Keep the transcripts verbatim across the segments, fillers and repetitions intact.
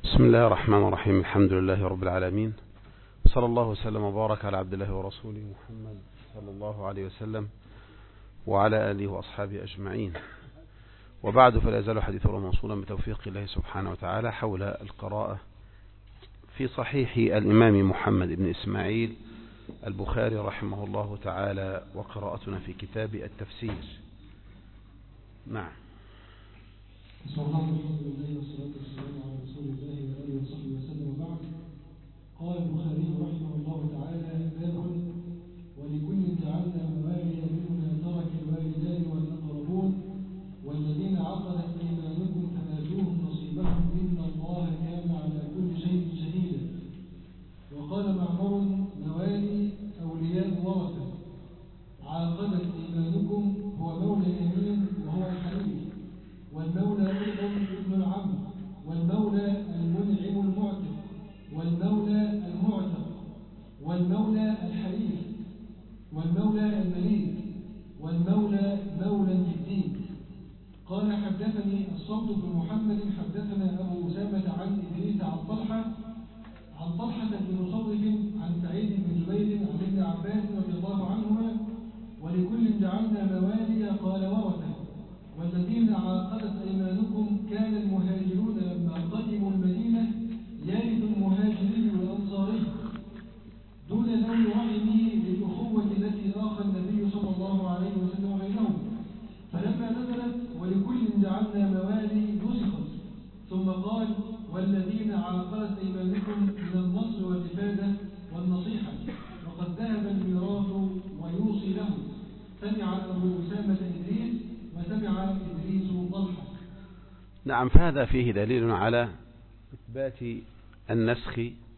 بسم الله الرحمن الرحيم. الحمد لله رب العالمين، صلى الله وسلم وبارك على عبد الله ورسوله محمد صلى الله عليه وسلم وعلى آله وأصحابه أجمعين، وبعد، فلا يزال حديثنا موصولا بتوفيق الله سبحانه وتعالى حول القراءة في صحيح الإمام محمد بن إسماعيل البخاري رحمه الله تعالى، وقراءتنا في كتاب التفسير. نعم. صلى الله عليه والصلاة والسلام على رسول الله وآله وصحبه وسلم، وبعد. قال البخاري رحمه الله تعالى: باب ولكل جعلنا موالي مما ترك الوالدان والأقربون والذين عقدت أيمانكم فآتوهم نصيبهم إن الله كان على كل شيء شهيدا. وقال معمر: موالي أولياء ورثة، عاقدت أيمانكم هو مولى اليمين وهو الحليف، والمولى أيضا ابن العم، والمولى المنعم المعتق، والمولى المعتق، والمولى الحليف، والمولى المليك، والمولى مولى الدين. قال: حدثني الصمت بن محمد حدثنا أبو أسامة عن إدريس عن طلحة عن طلحة بن مصرف عن سعيد بن جبير عن ابن عباس رضي الله عنهما: ولكل جعلنا موالي قال ورثة، والذين عاقدت أيمانكم كان المهاجرون لما قدموا المدينة يرث المهاجرين والأنصاري دون ذوي رحمه للأخوة التي آخى النبي صلى الله عليه وسلم بينهم. فلما نزلت ولكل جعلنا موالي نسخت، ثم قال: والذين عاقدت أيمانكم من النصر والإفادة والنصيحة، وقد ذهب الميراث ويوصي له. سمع أبو أسامة إدريس وسمع إدريس طلحة. نعم. فهذا فيه دليل على إثبات النسخ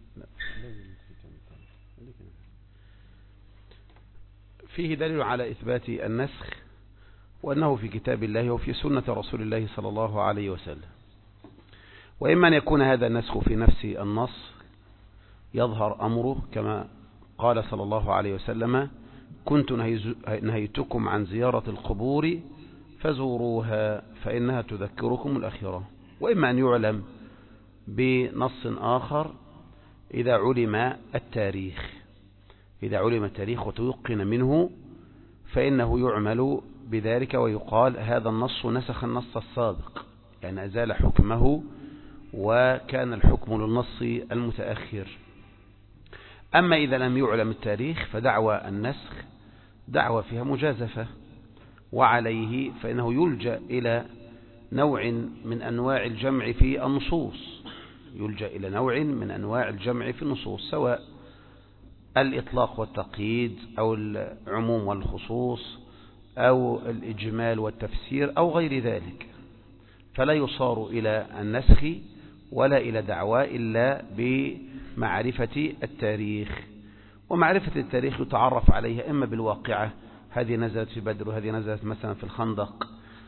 فيه دليل على إثبات النسخ وأنه في كتاب الله وفي سنة رسول الله صلى الله عليه وسلم. وإما أن يكون هذا النسخ في نفس النص يظهر أمره كما قال صلى الله عليه وسلم: كنت نهيتكم عن زيارة القبور فزوروها فإنها تذكركم الآخرة. وإما أن يعلم بنص آخر إذا علم التاريخ إذا علم التاريخ وتيقن منه فإنه يعمل بذلك ويقال: هذا النص نسخ النص السابق، يعني أزال حكمه وكان الحكم للنص المتأخر. أما إذا لم يعلم التاريخ فدعوى النسخ دعوى فيها مجازفة، وعليه فإنه يلجأ إلى نوع من أنواع الجمع في النصوص يلجأ إلى نوع من أنواع الجمع في النصوص، سواء الإطلاق والتقييد أو العموم والخصوص أو الإجمال والتفسير أو غير ذلك. فلا يصار إلى النسخ ولا إلى دعوى إلا بمعرفة التاريخ. ومعرفة التاريخ يتعرف عليها إما بالواقعة، هذه نزلت في بدر وهذه نزلت مثلا في الخندق،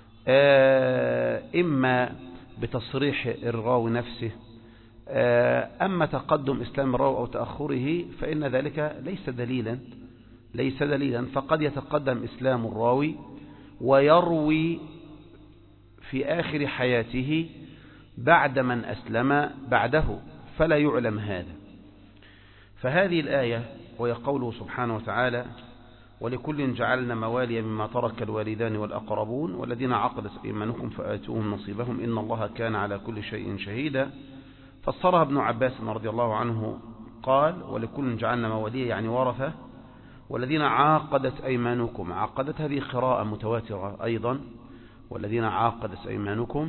إما بتصريح الراوي نفسه. أما تقدم إسلام الراوي أو تأخره فإن ذلك ليس دليلا ليس دليلا فقد يتقدم إسلام الراوي ويروي في آخر حياته بعد من أسلم بعده، فلا يعلم هذا. فهذه الآية وهي قوله سبحانه وتعالى: ولكل جعلنا موالي مما ترك الوالدان والأقربون والذين عقدت أيمانكم فآتوهم نصيبهم إن الله كان على كل شيء شهيدا. فسرها ابن عباس رضي الله عنه قال: ولكل جعلنا موالي يعني ورثة، والذين عاقدت أيمانكم. عاقدت هذه قراءة متواترة أيضا، والذين عاقدت أيمانكم.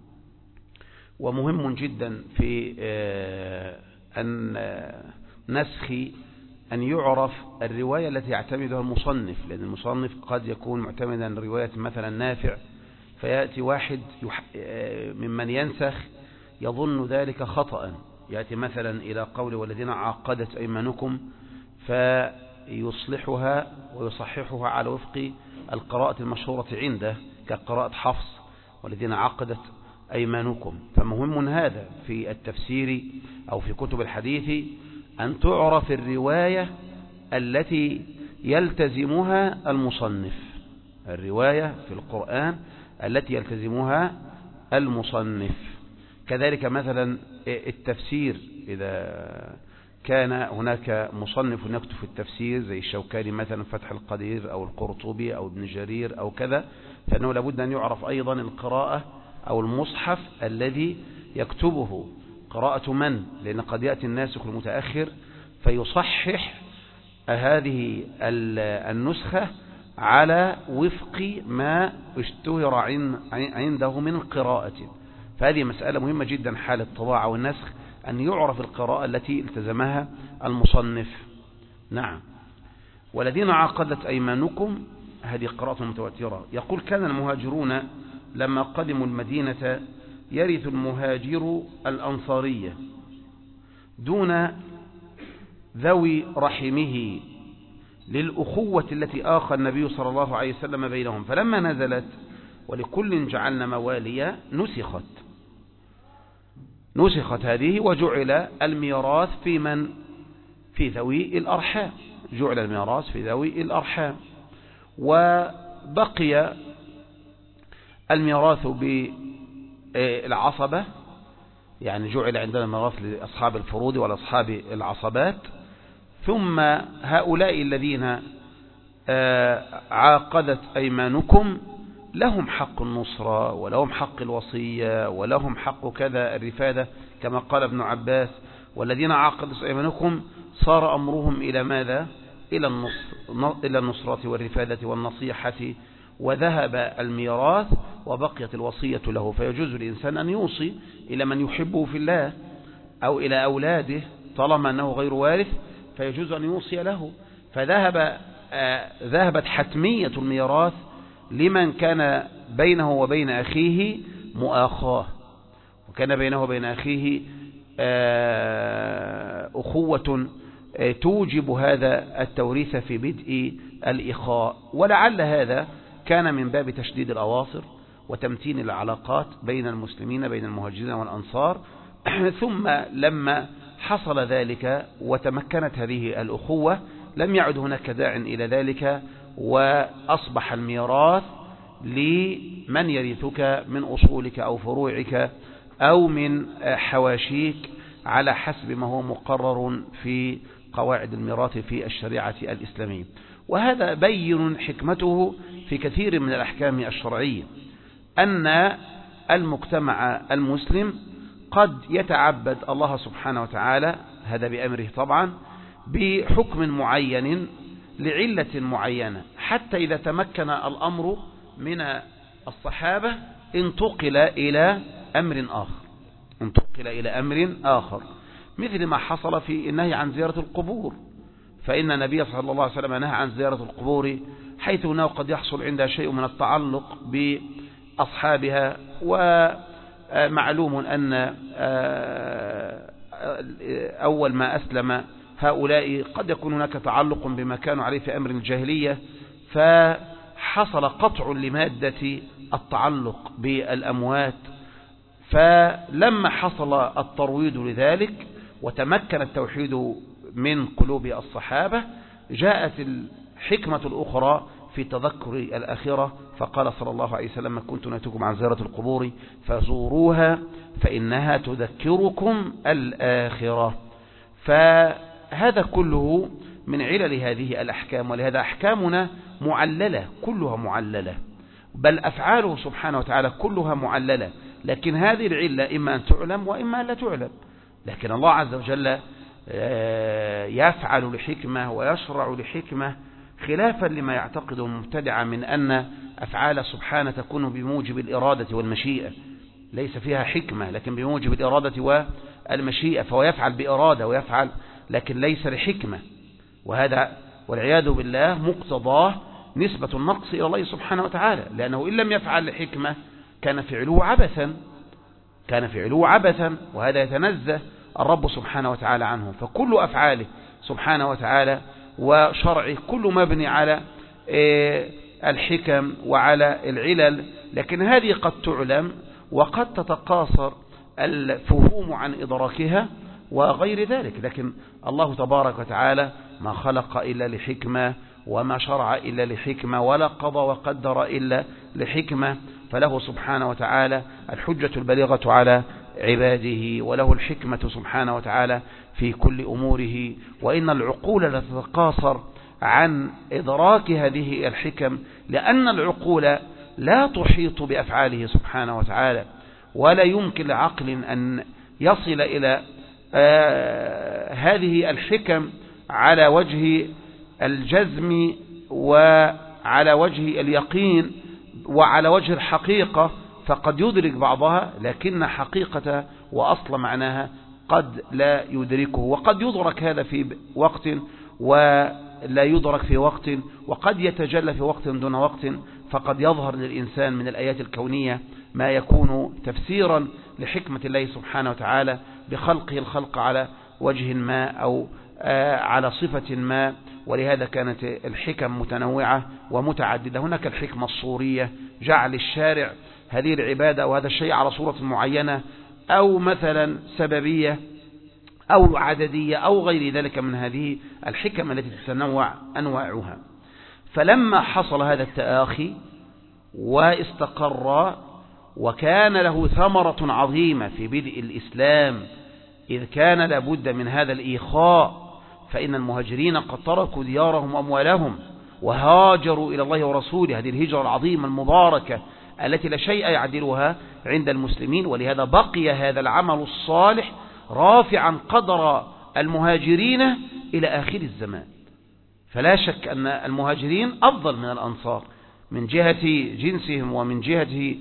ومهم جدا في أن نسخ أن يعرف الرواية التي يعتمدها المصنف، لأن المصنف قد يكون معتمدا رواية مثلا نافع، فيأتي واحد ممن ينسخ يظن ذلك خطأ، يأتي مثلا إلى قول والذين عاقدت أيمانكم فيصلحها ويصححها على وفق القراءة المشهورة عنده كقراءة حفص والذين عقدت أيمانكم. فمهم هذا في التفسير أو في كتب الحديث أن تعرف الرواية التي يلتزمها المصنف الرواية في القرآن التي يلتزمها المصنف. كذلك مثلا التفسير، إذا كان هناك مصنف يكتب في التفسير زي الشوكاني مثلا فتح القدير أو القرطبي أو ابن جرير أو كذا، فإنه لابد أن يعرف أيضا القراءة أو المصحف الذي يكتبه قراءة من، لأن قد يأتي الناسخ المتأخر فيصحح هذه النسخة على وفق ما اشتهر عنده من قراءة. فهذه مسألة مهمة جدا حال الطباعة والنسخ، أن يعرف القراءة التي التزمها المصنف. نعم. والذين عقدت أيمانكم، هذه قراءة متواترة. يقول كان المهاجرون لما قدموا المدينة يرث المهاجر الأنصارية دون ذوي رحمه للأخوة التي آخى النبي صلى الله عليه وسلم بينهم، فلما نزلت ولكل جعلنا مواليا نسخت نسخت هذه وجعل الميراث في من في ذوي الأرحام، جعل الميراث في ذوي الأرحام، وبقي الميراث بالعصبة، يعني جعل عندنا الميراث لأصحاب الفروض ولأصحاب العصبات. ثم هؤلاء الذين عاقدت أيمانكم لهم حق النصرة ولهم حق الوصية ولهم حق كذا الرفادة، كما قال ابن عباس: والذين عاقدت أيمانكم صار أمرهم إلى ماذا؟ إلى النصر إلى النصرة والرفادة والنصيحة، وذهب الميراث وبقيت الوصية له. فيجوز الإنسان أن يوصي إلى من يحبه في الله أو إلى أولاده طالما أنه غير وارث، فيجوز أن يوصي له. فذهب آه ذهبت حتمية الميراث لمن كان بينه وبين أخيه مؤاخاة، وكان بينه وبين أخيه آه أخوة آه توجب هذا التوريث في بدء الإخاء. ولعل هذا كان من باب تشديد الأواصر وتمتين العلاقات بين المسلمين بين المهاجرين والأنصار. ثم لما حصل ذلك وتمكنت هذه الأخوة لم يعد هناك داع إلى ذلك، وأصبح الميراث لمن يرثك من أصولك أو فروعك أو من حواشيك على حسب ما هو مقرر في قواعد الميراث في الشريعة الإسلامية. وهذا بين حكمته في كثير من الأحكام الشرعية، أن المجتمع المسلم قد يتعبد الله سبحانه وتعالى، هذا بأمره طبعا، بحكم معين لعلة معينة، حتى إذا تمكن الأمر من الصحابة انتقل إلى أمر آخر انتقل إلى أمر آخر مثل ما حصل في النهي عن زيارة القبور. فإن النبي صلى الله عليه وسلم نهى عن زيارة القبور حيث أنه قد يحصل عندها شيء من التعلق بأصحابها، ومعلوم أن أول ما أسلم هؤلاء قد يكون هناك تعلق بما كانوا عليه في أمر الجاهلية، فحصل قطع لمادة التعلق بالأموات. فلما حصل الترويض لذلك وتمكن التوحيد من قلوب الصحابة، جاءت الحكمة الأخرى في تذكر الآخرة، فقال صلى الله عليه وسلم: كنت نهيتكم عن زيارة القبور فزوروها فإنها تذكركم الآخرة. فهذا كله من علل هذه الأحكام، ولهذا أحكامنا معللة، كلها معللة، بل أفعاله سبحانه وتعالى كلها معللة، لكن هذه العلة إما أن تعلم وإما أن لا تعلم. لكن الله عز وجل يفعل لحكمة ويشرع لحكمة، خلافا لما يعتقده المبتدع من أن أفعال سبحانه تكون بموجب الإرادة والمشيئة، ليس فيها حكمة لكن بموجب الإرادة والمشيئة، فهو يفعل بإرادة ويفعل لكن ليس لحكمة، وهذا والعياذ بالله مقتضاه نسبة النقص إلى الله سبحانه وتعالى، لأنه إن لم يفعل لحكمة كان فعله عبثا كان فعله عبثا وهذا يتنزه الرب سبحانه وتعالى عنه. فكل أفعاله سبحانه وتعالى وشرعه كل مبني على الحكم وعلى العلل، لكن هذه قد تعلم وقد تتقاصر الفهوم عن إدراكها وغير ذلك، لكن الله تبارك وتعالى ما خلق إلا لحكمة وما شرع إلا لحكمة ولا قضى وقدر إلا لحكمة، فله سبحانه وتعالى الحجة البالغة على عباده، وله الحكمة سبحانه وتعالى في كل أموره. وإن العقول لتتقاصر عن إدراك هذه الحكم، لأن العقول لا تحيط بأفعاله سبحانه وتعالى، ولا يمكن لعقل أن يصل إلى آه هذه الحكم على وجه الجزم وعلى وجه اليقين وعلى وجه الحقيقة، فقد يدرك بعضها لكن حقيقة وأصل معناها قد لا يدركه، وقد يدرك هذا في وقت ولا يدرك في وقت، وقد يتجلى في وقت دون وقت. فقد يظهر للإنسان من الآيات الكونية ما يكون تفسيرا لحكمة الله سبحانه وتعالى بخلقه الخلق على وجه ما أو على صفة ما. ولهذا كانت الحكم متنوعة ومتعددة. هناك الحكمة الصورية، جعل الشارع هذه العبادة أو هذا الشيء على صورة معينة، أو مثلا سببية أو عددية أو غير ذلك من هذه الحكم التي تتنوع أنواعها. فلما حصل هذا التآخي واستقر وكان له ثمرة عظيمة في بدء الإسلام، إذ كان لابد من هذا الإيخاء، فإن المهاجرين قد تركوا ديارهم وأموالهم وهاجروا إلى الله ورسوله، هذه الهجرة العظيمة المباركة التي لا شيء يعدلها عند المسلمين. ولهذا بقي هذا العمل الصالح رافعا قدر المهاجرين إلى آخر الزمان. فلا شك أن المهاجرين أفضل من الأنصار من جهة جنسهم ومن جهة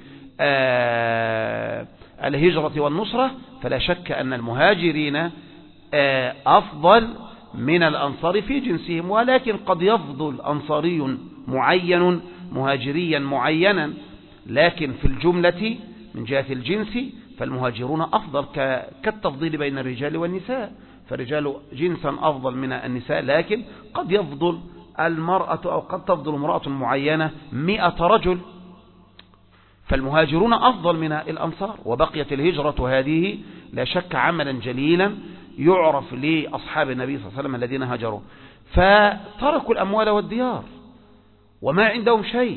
آه الهجرة والنصرة، فلا شك أن المهاجرين آه أفضل من الأنصار في جنسهم، ولكن قد يفضل أنصاري معين مهاجريا معينا، لكن في الجملة من جهة الجنس فالمهاجرون أفضل كالتفضيل بين الرجال والنساء، فالرجال جنسا أفضل من النساء، لكن قد يفضل المرأة أو قد تفضل امرأة معينة مئة رجل، فالمهاجرون أفضل من الأنصار. وبقيت الهجرة هذه لا شك عملا جليلا يعرف لأصحاب النبي صلى الله عليه وسلم الذين هاجروا، فتركوا الأموال والديار وما عندهم شيء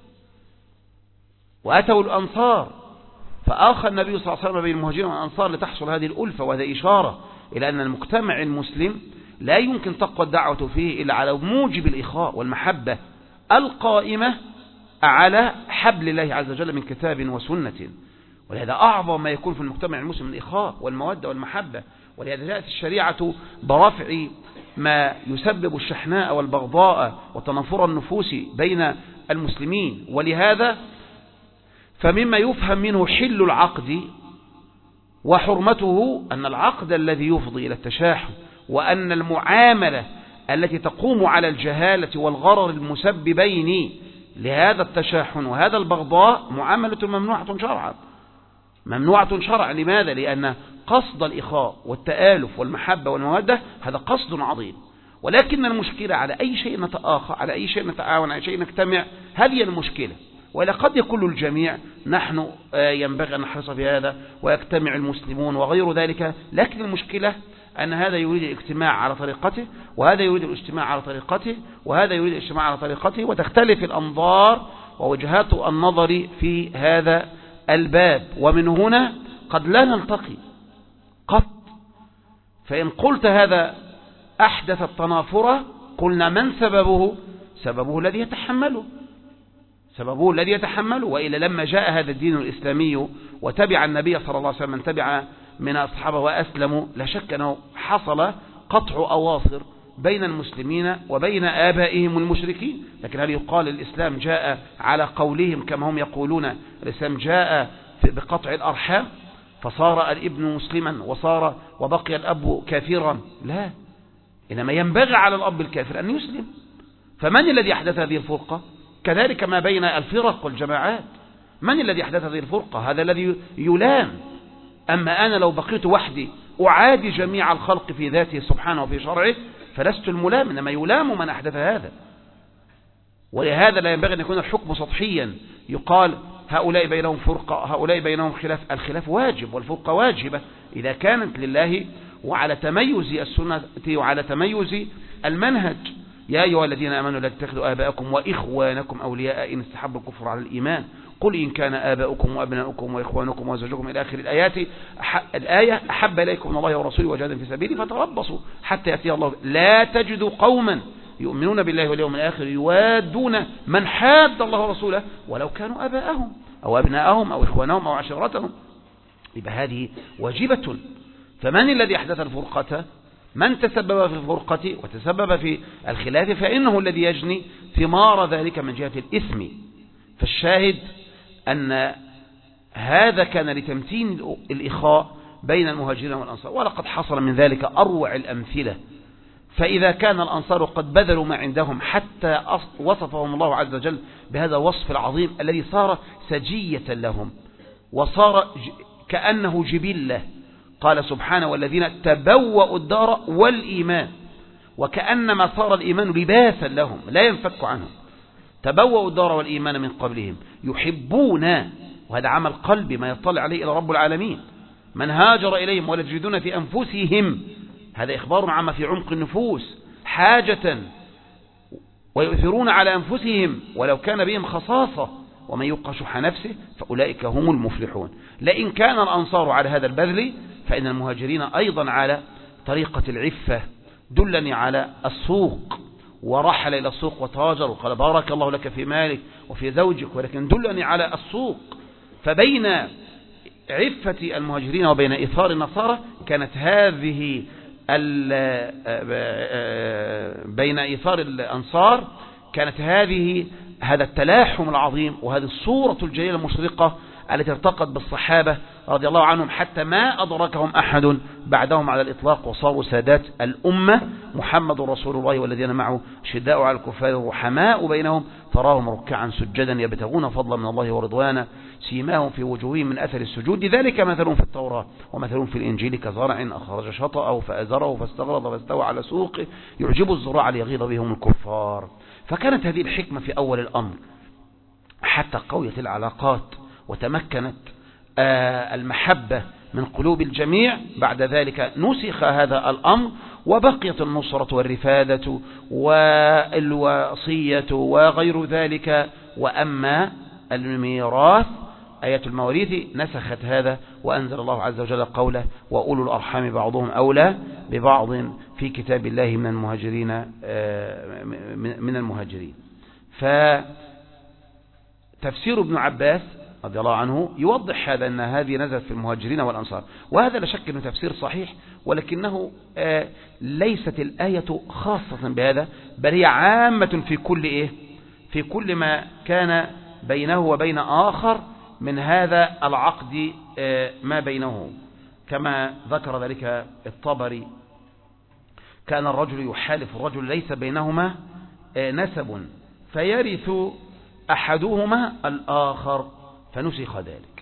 وأتوا الأنصار، فآخى النبي صلى الله عليه وسلم بين المهاجرين والأنصار لتحصل هذه الألفة. وهذا إشارة إلى أن المجتمع المسلم لا يمكن تقوى الدعوة فيه إلا على موجب الإخاء والمحبة القائمة على حبل الله عز وجل من كتاب وسنة. ولهذا أعظم ما يكون في المجتمع المسلم الإخاء والمودة والمحبة. ولهذا جاءت الشريعة برفع ما يسبب الشحناء والبغضاء وتنافر النفوس بين المسلمين. ولهذا فمما يفهم منه حل العقد وحرمته أن العقد الذي يفضي إلى التشاحن، وأن المعاملة التي تقوم على الجهالة والغرر المسببين لهذا التشاحن وهذا البغضاء معاملة ممنوعة شرعا. ممنوعة شرعا لماذا؟ لأن قصد الإخاء والتآلف والمحبة والمودة هذا قصد عظيم، ولكن المشكلة على أي شيء نتآخى، على أي شيء نتعاون، على أي شيء نجتمع، هذه المشكلة. وإلا قد يكون الجميع نحن ينبغي أن نحرص في هذا ويجتمع المسلمون وغير ذلك، لكن المشكلة أن هذا يريد الاجتماع على طريقته، وهذا يريد الاجتماع على طريقته، وهذا يريد الاجتماع على طريقته، وتختلف الأنظار ووجهات النظر في هذا الباب. ومن هنا قد لا نلتقي قط. فإن قلت هذا أحدث التنافر، قلنا من سببه؟ سببه الذي يتحمله، سببه الذي يتحمله. وإلا لما جاء هذا الدين الإسلامي وتبع النبي صلى الله عليه وسلم من تبع من أصحابه وأسلموا، لا شك أنه حصل قطع أواصر بين المسلمين وبين آبائهم المشركين. لكن هل يقال الإسلام جاء على قولهم كما هم يقولون الإسلام جاء بقطع الأرحام فصار الابن مسلما وصار وبقي الأب كافرا؟ لا، إنما ينبغي على الأب الكافر أن يسلم. فمن الذي أحدث هذه الفرقة؟ كذلك ما بين الفرق والجماعات، من الذي أحدث هذه الفرقة؟ هذا الذي يلام. أما أنا لو بقيت وحدي أعادي جميع الخلق في ذاته سبحانه وفي شرعه فلست الملام، إنما يلام من أحدث هذا. ولهذا لا ينبغي أن يكون الحكم سطحيا، يقال هؤلاء بينهم فرقة هؤلاء بينهم خلاف. الخلاف واجب والفرقة واجبة إذا كانت لله وعلى تميز السنة وعلى تميز المنهج. يا أيها الذين آمنوا لا تتخذوا آباءكم وإخوانكم أولياء إن استحبوا الكفر على الإيمان قل إن كان آباؤكم وأبناؤكم وإخوانكم وزوجكم إلى آخر الآيات الآية أحب إليكم من الله ورسوله وجهاد في سبيله فتربصوا حتى يأتي الله. لا تجدوا قوما يؤمنون بالله واليوم الآخر يوادون من حاد الله ورسوله ولو كانوا آباءهم أو أبناءهم أو إخوانهم أو عشيرتهم. يبقى هذه واجبة. فمن الذي أحدث الفرقة؟ من تسبب في الفرقة وتسبب في الخلاف فإنه الذي يجني ثمار ذلك من جهة الإثم. فالشاهد أن هذا كان لتمتين الإخاء بين المهاجرين والأنصار، ولقد حصل من ذلك أروع الأمثلة. فإذا كان الأنصار قد بذلوا ما عندهم حتى وصفهم الله عز وجل بهذا الوصف العظيم الذي صار سجية لهم وصار كأنه جبلة. قال سبحانه والذين تبوأوا الدار والإيمان، وكأنما صار الإيمان لباسا لهم لا ينفك عنهم. تبوأوا الدار والإيمان من قبلهم يحبون، وهذا عمل قلبي ما يطلع عليه إلى رب العالمين، من هاجر إليهم ولا يجدون في أنفسهم، هذا إخبار عما في عمق النفوس حاجة، ويؤثرون على أنفسهم ولو كان بهم خصاصة، ومن يوق شح نفسه فأولئك هم المفلحون. لئن كان الأنصار على هذا البذل فإن المهاجرين أيضا على طريقة العفة. دلني على السوق، ورحل إلى السوق وتاجر وقال بارك الله لك في مالك وفي زوجك، ولكن دلني على السوق. فبين عفة المهاجرين وبين إثار النصارى كانت هذه بين إثار الأنصار كانت هذه هذا التلاحم العظيم وهذه الصورة الجليلة المشرقة التي ارتقت بالصحابة رضي الله عنهم حتى ما أدركهم أحد بعدهم على الإطلاق، وصاروا سادات الأمة. محمد رسول الله والذين معه شداء على الكفار رحماء بينهم تراهم ركعا سجدا يبتغون فضلا من الله ورضوانا سيماهم في وجوههم من أثر السجود ذلك مثلهم في التوراة ومثلهم في الإنجيل كزرع أخرج شطأه فأزره فاستغرض فاستوى على سوقه يعجب الزراع ليغيظ بهم الكفار. فكانت هذه الحكمة في أول الأمر حتى قويت العلاقات وتمكنت المحبة من قلوب الجميع. بعد ذلك نسخ هذا الأمر وبقيت النصرة والرفادة والوصية وغير ذلك. وأما الميراث آية المواريث نسخت هذا، وأنزل الله عز وجل قوله وأولو الأرحام بعضهم أولى ببعض في كتاب الله من المهاجرين من المهاجرين. فتفسير ابن عباس رضي الله عنه يوضح هذا أن هذه نزلت في المهاجرين والأنصار، وهذا لا شك أنه تفسير صحيح، ولكنه ليست الآية خاصة بهذا، بل هي عامة في كل إيه في كل ما كان بينه وبين آخر من هذا العقد ما بينه، كما ذكر ذلك الطبري كان الرجل يحالف الرجل ليس بينهما نسب فيرث أحدهما الآخر فنسخ ذلك.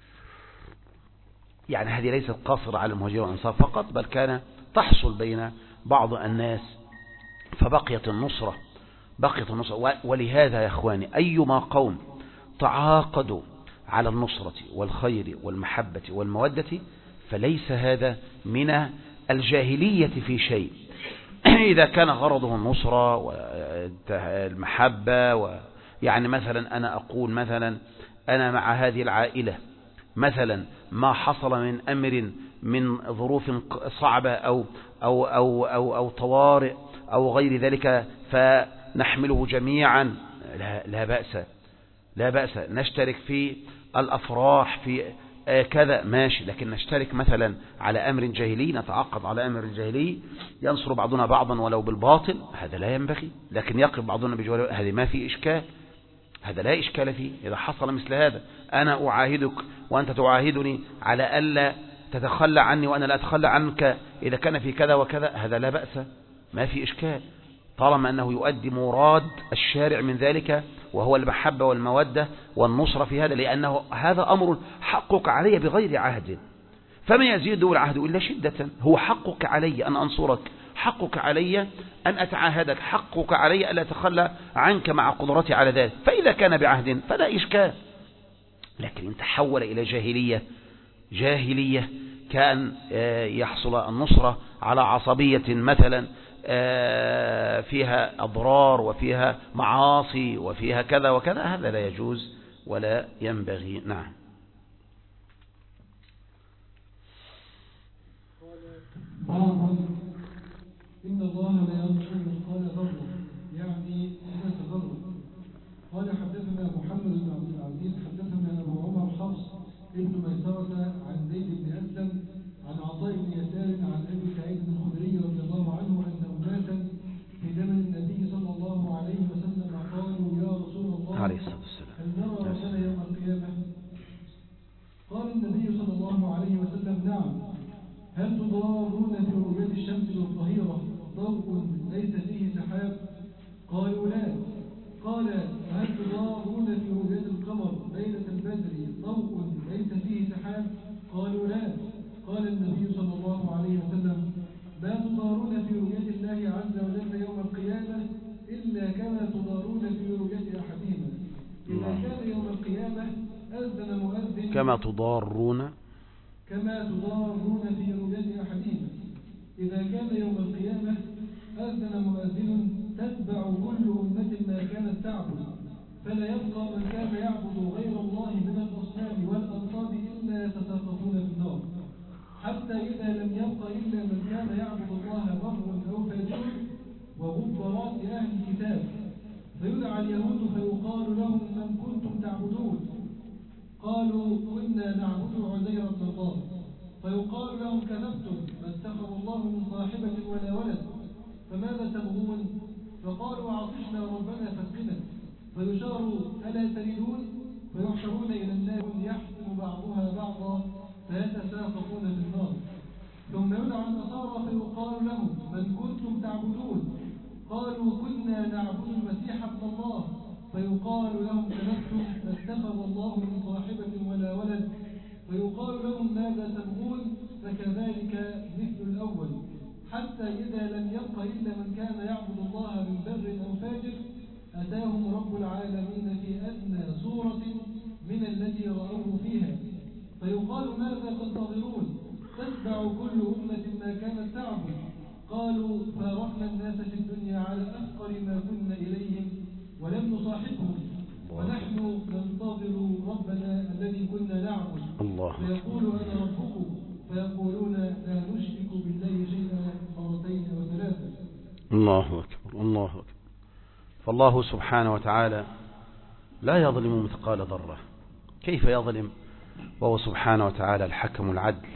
يعني هذه ليست قاصرة على المهاجرين والأنصار فقط، بل كان تحصل بين بعض الناس فبقيت النصرة بقيت النصرة ولهذا يا إخواني أيما قوم تعاقدوا على النصرة والخير والمحبة والمودة فليس هذا من الجاهلية في شيء. إذا كان غرضه النصرة والمحبة و يعني مثلا أنا أقول مثلا أنا مع هذه العائلة مثلا ما حصل من أمر من ظروف صعبة أو, أو, أو, أو, أو طوارئ أو غير ذلك فنحمله جميعا لا, لا بأس لا بأس نشترك في الأفراح في كذا ماشي، لكن نشترك مثلا على أمر جاهلي نتعاقد على أمر جاهلي ينصر بعضنا بعضا ولو بالباطل هذا لا ينبغي، لكن يقف بعضنا بجواره هذا ما في إشكال، هذا لا إشكال فيه. إذا حصل مثل هذا أنا أعاهدك وأنت تعاهدني على ألا تتخلى عني وأنا لا أتخلى عنك إذا كان في كذا وكذا هذا لا بأس ما في إشكال، طالما أنه يؤدي مراد الشارع من ذلك وهو المحبة والمودة والنصرة في هذا، لأنه هذا أمر حقك علي بغير عهد، فما يزيد العهد إلا شدة. هو حقك علي أن أنصرك، حقك علي أن أتعاهدك، حقك علي ألا أتخلى عنك مع قدرتي على ذلك. فإذا كان بعهد فلا إشكال، لكن إن تحول إلى جاهلية جاهلية كان يحصل النصرة على عصبية مثلا فيها أضرار وفيها معاصي وفيها كذا وكذا، هذا لا يجوز ولا ينبغي. نعم. قال إن الله لا يظلم مثقال ذرة، يعني ثلاث ذرة. قال حدثنا محمد بن عبد العزيز حدثنا أبو عمر حفص ابن ميسرة عن زيد بن أسلم عن عطاء بن يسار عن أبي سعيد الخدري رضي الله عنه أن أناسا في زمن النبي صلى الله عليه وسلم قالوا يا رسول الله عليه الصلاة والسلام هل نرى ربنا يوم القيامة؟ قال النبي صلى الله عليه وسلم نعم. هل تضارون في رؤية الشمس الظهيرة ضوء ليس فيه سحاب؟ قالوا لا. قال هل تضارون في رؤية القمر ليلة البدر ضوء ليس فيه سحاب؟ قالوا لا. قال النبي صلى الله عليه وسلم ما تضارون في رؤية الله عز وجل يوم القيامة إلا كما تضارون في رؤية أحدهما. إذا كان يوم القيامة أذن مؤذن كما تضارون كما تضارون في رؤية أحدهما. إذا كان يوم القيامة أذن مؤذن تتبع كل أمة ما كانت تعبد، فلا يبقى من كان يعبد غير الله من الأصنام والأنصاب إلا يتساقطون في النار، حتى إذا لم يبق إلا من كان يعبد الله بر أو فاجر وغبرات أهل الكتاب، فيدعى اليهود فيقال لهم من كنتم تعبدون؟ قالوا كنا نعبد عزير بن الله. فيقال لهم كذبتم، ما اتخذ الله من صاحبة ولا ولد، فماذا تبغون؟ فقالوا عطشنا ربنا فاسقنا. فيشار ألا تريدون؟ فيحشرون إلى النار يحكم بعضها بعضا فيتساقطون في النار. ثم يدعى النصارى فيقال لهم من كنتم تعبدون؟ قالوا كنا نعبد المسيح ابن الله. فيقال لهم كذبتم، ما اتخذ الله من صاحبة ولا ولد. فيقال لهم ماذا تبغون؟ فكذلك مثل الأول، حتى إذا لم يبق إلا من كان يعبد الله من بر أو فاجر أتاهم رب العالمين في أدنى صورة من التي رأوه فيها. فيقال ماذا تنتظرون؟ تتبع كل أمة ما كانت تعبد. قالوا فارقنا الناس في الدنيا على أفقر ما كنا إليهم ولم نصاحبهم، ونحن ننتظر ربنا الذي كنا نعبد. الله. فيقول أنا ربكم، فيقولون لا نشرك بالله شيئا مرتين أو ثلاثة. الله أكبر الله أكبر. فالله سبحانه وتعالى لا يظلم مثقال ذرة. كيف يظلم وهو سبحانه وتعالى الحكم العدل؟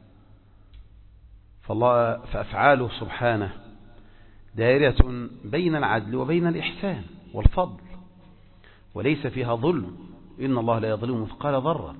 فالله فأفعاله سبحانه دائرة بين العدل وبين الإحسان والفضل، وليس فيها ظلم. إن الله لا يظلم مثقال ذرة،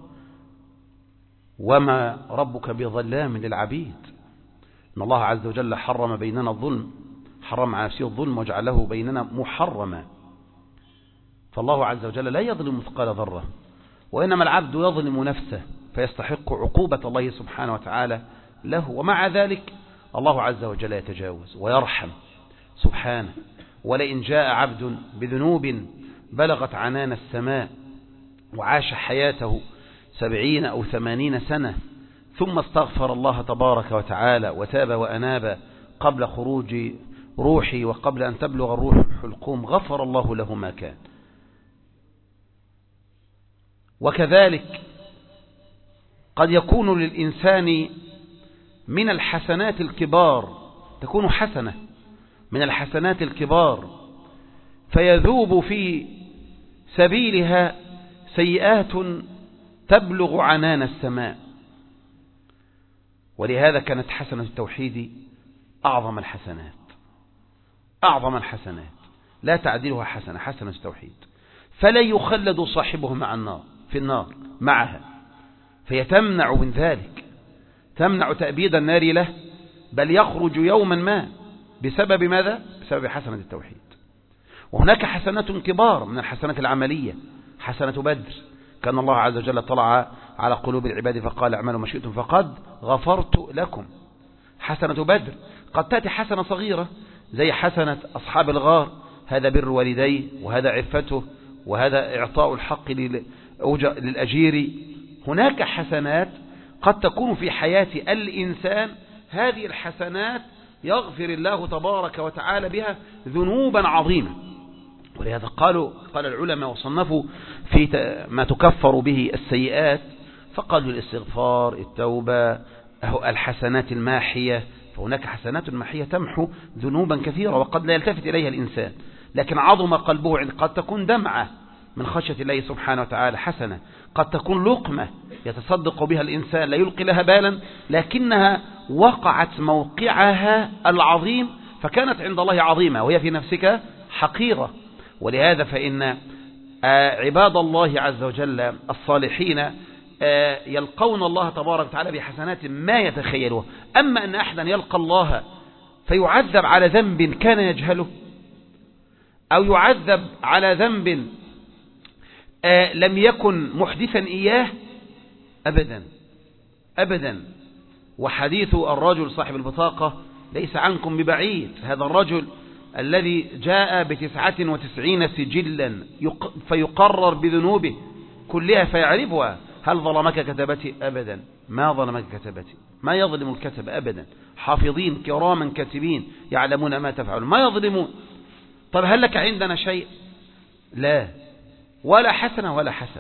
وما ربك بظلام للعبيد. إن الله عز وجل حرم بيننا الظلم، حرم على نفسه الظلم وجعله بيننا محرما. فالله عز وجل لا يظلم مثقال ذرة، وإنما العبد يظلم نفسه فيستحق عقوبة الله سبحانه وتعالى له. ومع ذلك الله عز وجل يتجاوز ويرحم سبحانه. ولئن جاء عبد بذنوب بلغت عنان السماء وعاش حياته سبعين أو ثمانين سنة ثم استغفر الله تبارك وتعالى وتاب وأناب قبل خروج روحي وقبل أن تبلغ الروح الحلقوم غفر الله له ما كان. وكذلك قد يكون للإنسان من الحسنات الكبار، تكون حسنة من الحسنات الكبار فيذوب في سبيلها سيئات تبلغ عنان السماء. ولهذا كانت حسنة التوحيد أعظم الحسنات، أعظم الحسنات لا تعدلها حسنة، حسنة التوحيد، فلا يخلد صاحبه مع النار في النار معها، فهي تمنع من ذلك، تمنع تأبيد النار له، بل يخرج يوما ما بسبب ماذا؟ بسبب حسنة التوحيد. وهناك حسنات كبار من الحسنات العملية، حسنة بدر، كان الله عز وجل طلع على قلوب العباد فقال اعملوا ما شئتم فقد غفرت لكم. حسنة بدر قد تأتي حسنة صغيرة زي حسنة أصحاب الغار، هذا بر والديه وهذا عفته وهذا إعطاء الحق للأجير. هناك حسنات قد تكون في حياة الإنسان، هذه الحسنات يغفر الله تبارك وتعالى بها ذنوبا عظيمة. ولهذا قالوا قال العلماء وصنفوا في ما تكفر به السيئات، فقالوا الاستغفار، التوبة، الحسنات الماحية. فهناك حسنات ماحية تمحو ذنوبا كثيرة وقد لا يلتفت إليها الإنسان، لكن عظم قلبه عند قد تكون دمعة من خشية الله سبحانه وتعالى حسنة، قد تكون لقمة يتصدق بها الإنسان لا يلقي لها بالا، لكنها وقعت موقعها العظيم فكانت عند الله عظيمة وهي في نفسك حقيرة. ولهذا فإن عباد الله عز وجل الصالحين يلقون الله تبارك وتعالى بحسنات ما يتخيلوها. أما أن أحدا يلقى الله فيعذب على ذنب كان يجهله، أو يعذب على ذنب لم يكن محدثا إياه، أبدا أبدا. وحديث الرجل صاحب البطاقة ليس عنكم ببعيد، هذا الرجل الذي جاء بتسعة وتسعين سجلا فيقرر بذنوبه كلها فيعرفها. هل ظلمك كتبتي؟ أبدا، ما ظلمك كتبتي، ما يظلم الكتب أبدا، حافظين كراما كاتبين يعلمون ما تفعلون، ما يظلمون. طب هل لك عندنا شيء؟ لا، ولا حسنة ولا حسن.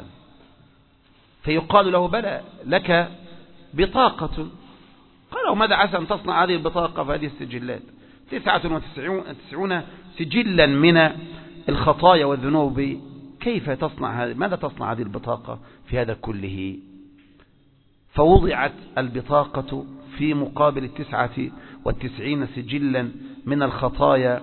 فيقال له بلى لك بطاقة. قالوا ماذا عسى أن تصنع هذه البطاقة فهذه السجلات تسعة وتسعون سجلا من الخطايا والذنوب، كيف تصنع هذه؟ ماذا تصنع هذه البطاقة في هذا كله؟ فوضعت البطاقة في مقابل التسعة والتسعين سجلا من الخطايا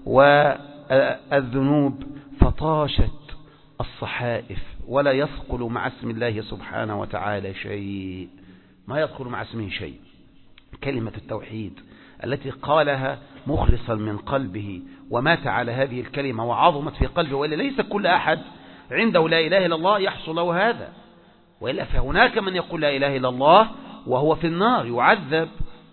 والذنوب، فطاشت الصحائف ولا يثقل مع اسم الله سبحانه وتعالى شيء، ما يدخل مع اسمه شيء. كلمة التوحيد التي قالها مخلصا من قلبه ومات على هذه الكلمة وعظمت في قلبه، وإلا ليس كل أحد عنده لا إله إلا الله يحصل له هذا، وإلا فهناك من يقول لا إله إلا الله وهو في النار يعذب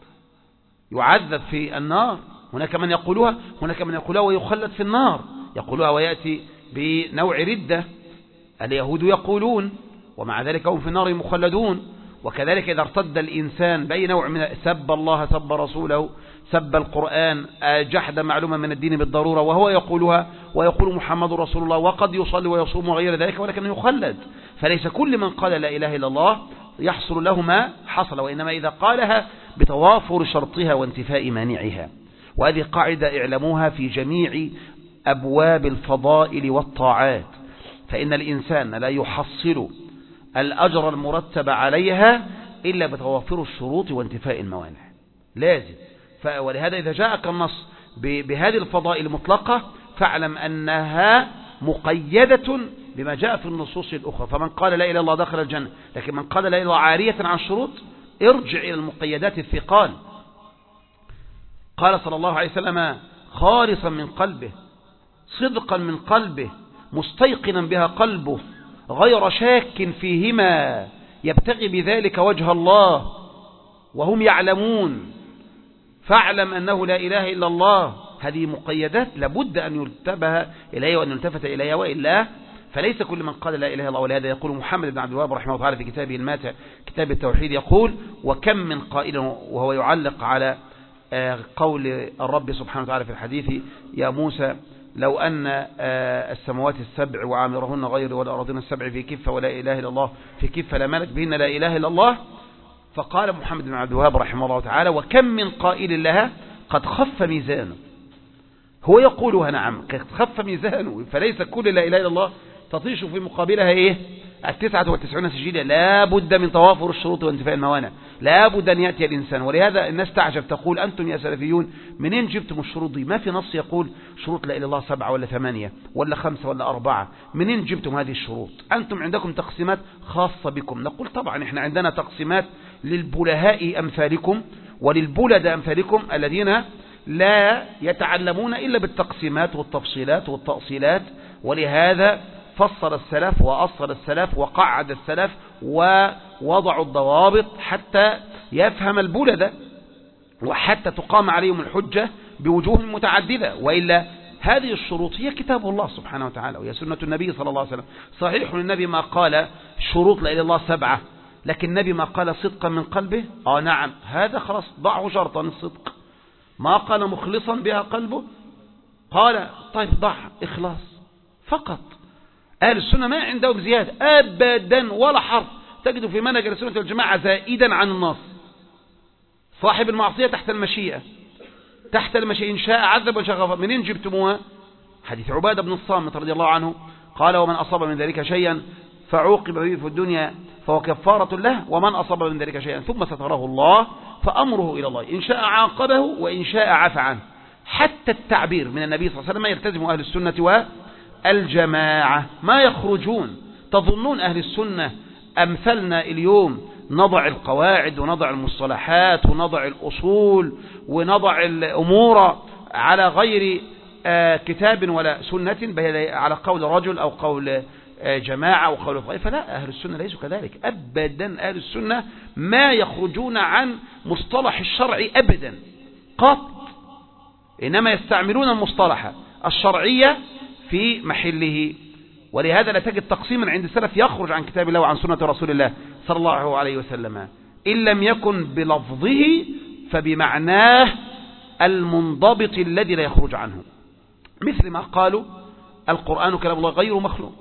يعذب في النار. هناك من يقولها هناك من يقولها ويخلد في النار، يقولها ويأتي بنوع ردة. اليهود يقولون ومع ذلك هم في النار مخلدون. وكذلك إذا ارتد الإنسان بأي نوع من سب الله سب رسوله سب القرآن جحد معلومة من الدين بالضرورة وهو يقولها ويقول محمد رسول الله وقد يصلي ويصوم وغير ذلك ولكنه يخلد. فليس كل من قال لا إله إلا الله يحصل له ما حصل، وإنما إذا قالها بتوافر شرطها وانتفاء مانعها. وهذه قاعدة اعلموها في جميع أبواب الفضائل والطاعات، فإن الإنسان لا يحصل الأجر المرتب عليها إلا بتوافر الشروط وانتفاء الموانع، لازم. ولهذا إذا جاءك النص بهذه الفضائل المطلقة فاعلم أنها مقيدة بما جاء في النصوص الأخرى. فمن قال لا إله إلا الله دخل الجنة، لكن من قال لا إله إلا الله عارية عن الشروط ارجع إلى المقيدات الثقال. قال صلى الله عليه وسلم خالصا من قلبه صدقا من قلبه مستيقنا بها قلبه غير شاك فيهما يبتغي بذلك وجه الله وهم يعلمون، فاعلم أنه لا إله إلا الله. هذه مقيدات لابد أن يلتبه إليها وأن يلتفت إليها، وإلا فليس كل من قال لا إله إلا الله. ولهذا يقول محمد بن عبد الوهاب رحمه الله تعالى في كتابه الماتع كتاب التوحيد، يقول وكم من قائل، وهو يعلق على قول الرب سبحانه وتعالى في الحديث يا موسى لو أن السماوات السبع وعامرهن غير والأراضين السبع في كفة ولا إله إلا الله في كفة لملك بهن لا إله إلا الله. فقال محمد بن عبد الوهاب رحمه الله تعالى وكم من قائل لها قد خف ميزانه. هو يقولها نعم قد خف ميزانه، فليس كل لا إله إلا الله تطيش في مقابلها إيه التسعة والتسعون سجيلة. لا بد من توافر الشروط وانتفاء الموانع، لا بد أن يأتي الإنسان. ولهذا الناس تعجب تقول أنتم يا سلفيون منين جبتم الشروط دي؟ ما في نص يقول شروط لا إله إلا الله سبعة ولا ثمانية ولا خمسة ولا أربعة، منين جبتم هذه الشروط؟ أنتم عندكم تقسيمات خاصة بكم. نقول طبعا إحنا عندنا تقسيمات للبلهاء أمثالكم وللبلد أمثالكم الذين لا يتعلمون إلا بالتقسيمات والتفصيلات والتأصيلات. ولهذا فصل السلف وأصل السلف وقعد السلف ووضعوا الضوابط حتى يفهم البلد وحتى تقام عليهم الحجة بوجوه متعددة. وإلا هذه الشروط هي كتاب الله سبحانه وتعالى وهي سنة النبي صلى الله عليه وسلم. صحيح النبي ما قال شروط لا إله إلا الله سبعة، لكن النبي ما قال صدقا من قلبه. آه نعم هذا خلاص ضعه شرطا الصدق. ما قال مخلصا بها قلبه، قال طيب ضع إخلاص فقط. أهل السنة ما عندهم زيادة أبدا ولا حرف. تجد في منهج السنة والجماعة زائدا عن النص. صاحب المعصية تحت المشيئة، تحت المشيئة، إن شاء عذب وإن شاء غفر. منين جبتموها؟ حديث عبادة بن الصامت رضي الله عنه قال: ومن أصاب من ذلك شيئا فعوقب به في الدنيا فهو كفارة له، ومن أصاب من ذلك شيئا ثم ستره الله فأمره إلى الله، إن شاء عاقبه وإن شاء عفى عنه. حتى التعبير من النبي صلى الله عليه وسلم يلتزم أهل السنة والجماعة، ما يخرجون. تظنون أهل السنة أمثلنا اليوم نضع القواعد ونضع المصطلحات ونضع الأصول ونضع الأمور على غير كتاب ولا سنة، على قول رجل أو قول جماعة أو قول طائفة؟ لا، أهل السنة ليسوا كذلك أبدا. أهل السنة ما يخرجون عن مصطلح الشرع أبدا قط، إنما يستعملون المصطلح الشرعية في محله. ولهذا لا تجد تقسيما عند السلف يخرج عن كتاب الله وعن سنة رسول الله صلى الله عليه وسلم، إن لم يكن بلفظه فبمعناه المنضبط الذي لا يخرج عنه. مثل ما قالوا القرآن كلام الله غير مخلوق،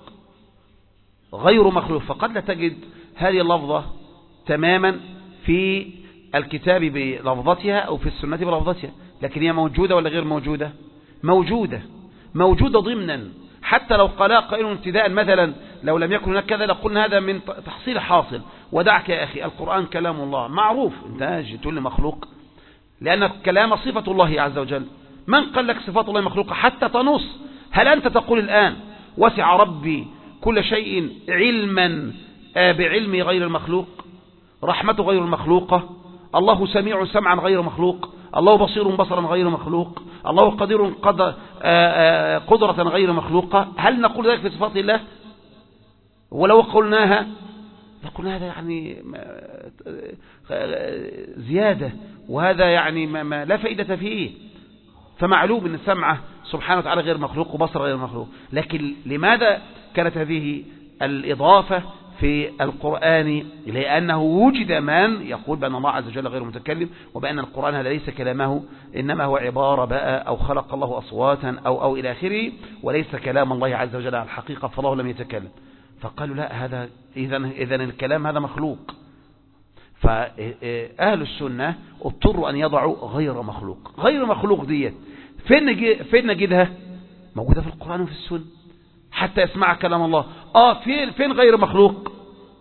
غير مخلوق، فقد لا تجد هذه اللفظة تماما في الكتاب بلفظتها أو في السنة بلفظتها، لكن هي موجودة ولا غير موجودة؟ موجودة، موجودة ضمنا. حتى لو قال قائل ابتداء مثلا لو لم يكن هناك كذا لقلنا هذا من تحصيل حاصل. ودعك يا أخي، القرآن كلام الله معروف، انت تقول لي مخلوق؟ لأن الكلام صفة الله عز وجل. من قال لك صفات الله مخلوقة حتى تنص؟ هل أنت تقول الآن وسع ربي كل شيء علما بعلمي غير المخلوق، رحمته غير المخلوقة، الله سميع سمعا غير مخلوق، الله بصير بصرا غير مخلوق، الله قدير قدر قدرة غير مخلوقة؟ هل نقول ذلك في صفات الله؟ ولو قلناها نقول هذا يعني زيادة، وهذا يعني ما ما لا فائدة فيه. فمعلوم أن السمع سبحانه وتعالى غير مخلوق وبصر غير مخلوق، لكن لماذا كانت هذه الإضافة في القرآن؟ لأنه وجد من يقول بأن الله عز وجل غير متكلم، وبأن القرآن هذا ليس كلامه، إنما هو عبارة بقى أو خلق الله أصواتا أو, أو إلى آخره، وليس كلام الله عز وجل على الحقيقة، فالله لم يتكلم. فقالوا لا، هذا إذن, إذن الكلام هذا مخلوق. فأهل السنة اضطروا أن يضعوا غير مخلوق. غير مخلوق ديت فين فين نجدها؟ موجودة في القرآن وفي السنة، حتى يسمع كلام الله. آه فين فين غير مخلوق؟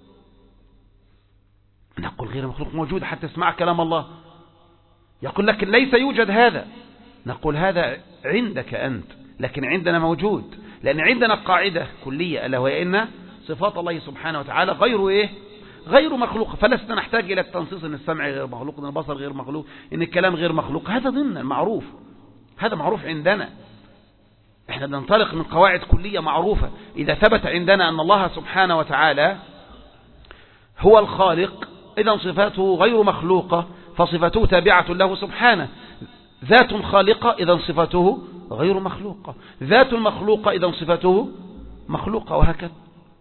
نقول غير مخلوق موجود حتى يسمع كلام الله. يقول لك ليس يوجد هذا، نقول هذا عندك أنت، لكن عندنا موجود، لأن عندنا قاعدة كلية ألا وهي إن صفات الله سبحانه وتعالى غير إيه؟ غير مخلوق. فلسنا نحتاج إلى التنصيص إن السمع غير مخلوق، إن البصر غير مخلوق، إن الكلام غير مخلوق. هذا ضمن المعروف، هذا معروف عندنا. احنا بننطلق من قواعد كلية معروفة. إذا ثبت عندنا أن الله سبحانه وتعالى هو الخالق، إذا صفاته غير مخلوقة، فصفته تابعة له سبحانه. ذات خالقة، إذا صفته غير مخلوقة. ذات المخلوقة، إذا صفته مخلوقة، وهكذا.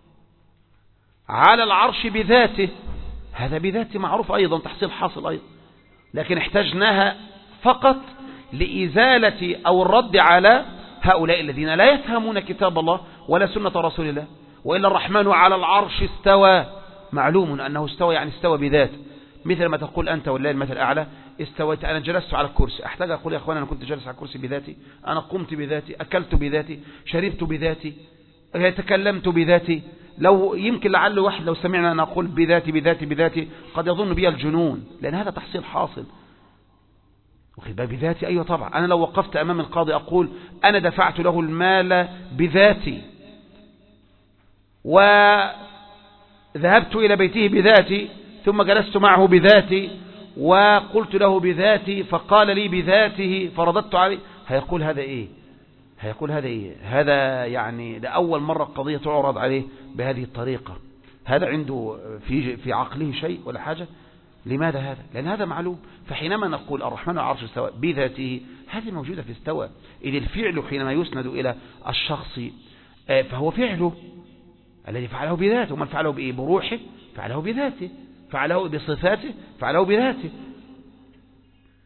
على العرش بذاته، هذا بذاته معروف أيضا، تحصيل حاصل أيضا، لكن احتاجناها فقط لإزالة أو الرد على هؤلاء الذين لا يفهمون كتاب الله ولا سنة رسول الله. وإلا الرحمن على العرش استوى، معلوم أنه استوى يعني استوى بذات. مثل ما تقول أنت والله المثل الأعلى استويت، أنا جلست على الكرسي، أحتاج أقول يا أخوان أنا كنت جالس على الكرسي بذاتي، أنا قمت بذاتي، أكلت بذاتي، شربت بذاتي، تكلمت بذاتي. لو يمكن لعل واحد لو سمعنا أن أقول بذاتي بذاتي بذاتي قد يظن بي الجنون، لأن هذا تحصيل حاصل. بذاتي أيوة طبعا. أنا لو وقفت أمام القاضي أقول أنا دفعت له المال بذاتي، وذهبت إلى بيته بذاتي، ثم جلست معه بذاتي، وقلت له بذاتي، فقال لي بذاته، فرددت عليه، هيقول هذا إيه؟ هيقول هذا إيه؟ هذا يعني لأول مرة القضية تعرض عليه بهذه الطريقة. هذا عنده في في عقله شيء ولا حاجة؟ لماذا هذا؟ لأن هذا معلوم. فحينما نقول الرحمن على العرش استوى بذاته، هذه موجودة في استوى. إذ الفعل حينما يسند إلى الشخص فهو فعله الذي فعله بذاته، ومن فعله بإيه؟ بروحه، فعله بذاته، فعله بصفاته، فعله بذاته.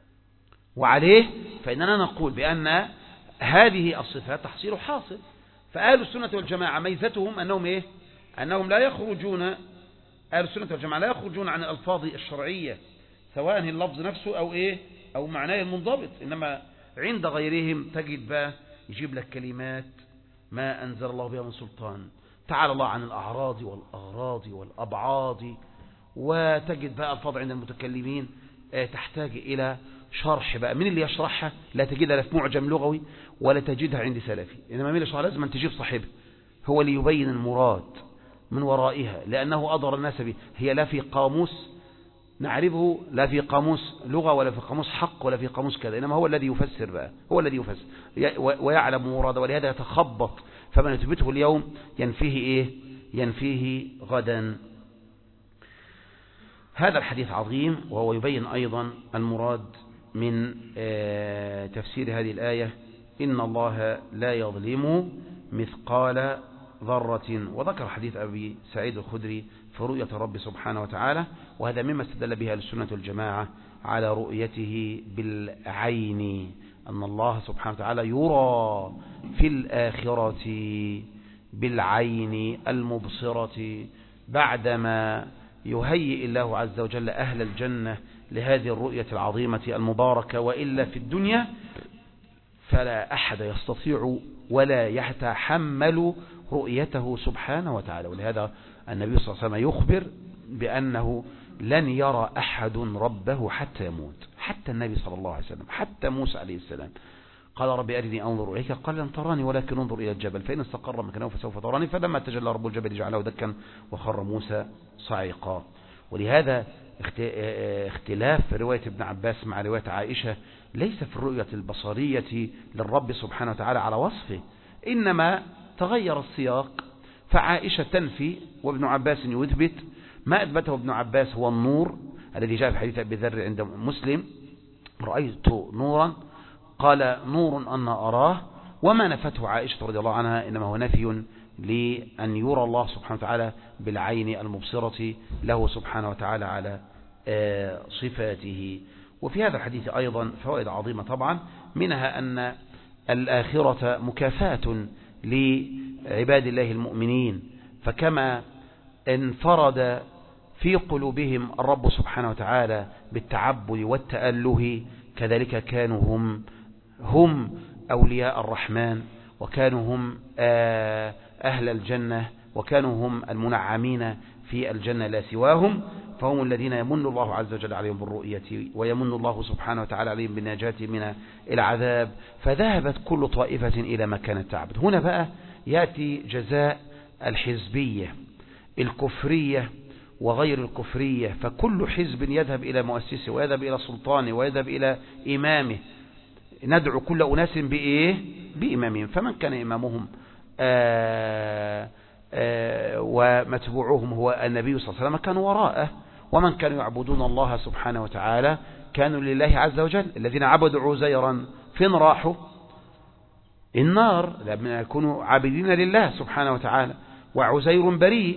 وعليه فإننا نقول بأن هذه الصفات تحصيل حاصل. فأهل السنة والجماعة ميزتهم أنهم إيه؟ أنهم لا يخرجون، أهل السنة والجماعة لا يخرجون عن الألفاظ الشرعية سواء اللفظ نفسه أو إيه أو معناه المنضبط. إنما عند غيرهم تجد بقى يجيب لك كلمات ما أنزل الله بها من سلطان، تعالى الله عن الأعراض والأغراض والأبعاض، وتجد بقى الفاظ عند المتكلمين تحتاج إلى شرح بقى. من اللي يشرحها؟ لا تجدها لا في معجم لغوي ولا تجدها عند سلفي، إنما من اللي يشرحها لازم أن تجيب صاحبه هو اللي يبين المراد من ورائها، لأنه أضر الناس به. هي لا في قاموس نعرفه، لا في قاموس لغة ولا في قاموس حق ولا في قاموس كذا، إنما هو الذي يفسر بقى، هو الذي يفسر ويعلم مراده، ولهذا يتخبط، فمن يثبته اليوم ينفيه إيه؟ ينفيه غدا. هذا الحديث عظيم، وهو يبين أيضا المراد من تفسير هذه الآية: إن الله لا يظلم مثقال ذرة. وذكر حديث أبي سعيد الخدري في رؤية الرب سبحانه وتعالى، وهذا مما استدل به السنة والجماعة على رؤيته بالعين، أن الله سبحانه وتعالى يرى في الآخرة بالعين المبصرة، بعدما يهيئ الله عز وجل أهل الجنة لهذه الرؤية العظيمة المباركة. وإلا في الدنيا فلا أحد يستطيع ولا يتحمل رؤيته سبحانه وتعالى. ولهذا النبي صلى الله عليه وسلم يخبر بأنه لن يرى أحد ربه حتى يموت، حتى النبي صلى الله عليه وسلم، حتى موسى عليه السلام قال: ربي أرني أنظر إليك، قال: لن تراني ولكن انظر إلى الجبل فإن استقر مكانه فسوف تراني. فلما تجلى رب الجبل جعله دكا وخر موسى صعقا. ولهذا اختلاف رواية ابن عباس مع رواية عائشة ليس في الرؤية البصرية للرب سبحانه وتعالى على وصفه، إنما تغير السياق، فعائشة تنفي وابن عباس يثبت. ما أثبته ابن عباس هو النور الذي جاء في حديث أبي ذر عند مسلم: رأيت نورا، قال: نور أن أراه. وما نفته عائشة رضي الله عنها إنما هو نفي لأن يرى الله سبحانه وتعالى بالعين المبصرة له سبحانه وتعالى على صفاته. وفي هذا الحديث أيضا فوائد عظيمة طبعا، منها أن الآخرة مكافاة لعباد الله المؤمنين، فكما انفرد في قلوبهم الرب سبحانه وتعالى بالتعبد والتأله، كذلك كانوا هم هم أولياء الرحمن، وكانوا هم أهل الجنة، وكانوا هم المنعمين في الجنة لا سواهم. فهم الذين يمن الله عز وجل عليهم بالرؤية، ويمن الله سبحانه وتعالى عليهم بالنجاة من العذاب، فذهبت كل طائفة إلى ما كانت تعبد. هنا بقى يأتي جزاء الحزبية الكفرية وغير الكفرية، فكل حزب يذهب إلى مؤسسه ويذهب إلى سلطانه ويذهب إلى إمامه. ندعو كل أناس بإيه؟ بإمامهم. فمن كان إمامهم آآ آآ ومتبوعهم هو النبي صلى الله عليه وسلم كانوا وراءه، ومن كانوا يعبدون الله سبحانه وتعالى كانوا لله عز وجل. الذين عبدوا عزيرا فين راحوا؟ النار، لما يكونوا عابدين لله سبحانه وتعالى، وعزير بريء.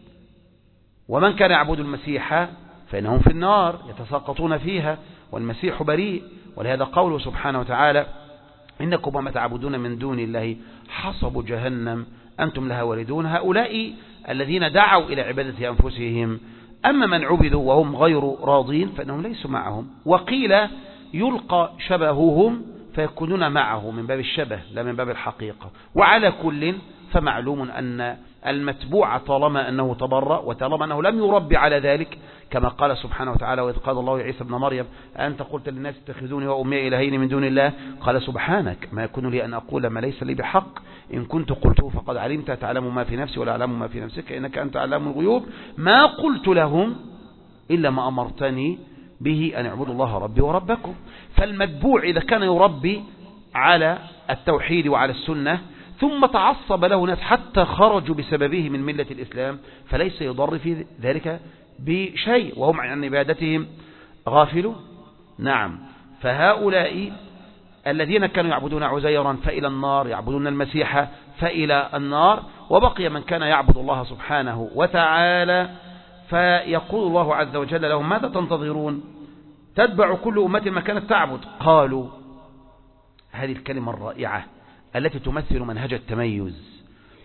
ومن كان يعبد المسيح فإنهم في النار يتساقطون فيها، والمسيح بريء. ولهذا قوله سبحانه وتعالى: إنكم وما تعبدون من دون الله حصب جهنم أنتم لها واردون. هؤلاء الذين دعوا إلى عبادة أنفسهم. أما من عبدوا وهم غير راضين فإنهم ليسوا معهم. وقيل يلقى شبههم فيكونون معه من باب الشبه لا من باب الحقيقة. وعلى كل فمعلوم أن المتبوع طالما أنه تبرأ وطالما أنه لم يربي على ذلك، كما قال سبحانه وتعالى: وإذ قال الله عيسى ابن مريم أنت قلت للناس اتخذوني وأمي إلهين من دون الله، قال: سبحانك ما يكون لي أن أقول ما ليس لي بحق، إن كنت قلته فقد علمت، تعلم ما في نفسي ولا أعلم ما في نفسك إنك أنت علام الغيوب، ما قلت لهم إلا ما أمرتني به أن اعبدوا الله ربي وربكم. فالمتبوع إذا كان يربي على التوحيد وعلى السنة ثم تعصب له ناس حتى خرجوا بسببه من ملة الإسلام، فليس يضر في ذلك بشيء، وهم عن عبادتهم غافلون. نعم، فهؤلاء الذين كانوا يعبدون عزيرا فإلى النار، يعبدون المسيح فإلى النار. وبقي من كان يعبد الله سبحانه وتعالى، فيقول الله عز وجل لهم: ماذا تنتظرون؟ تتبع كل أمة ما كانت تعبد. قالوا، هذه الكلمة الرائعة التي تمثل منهج التميز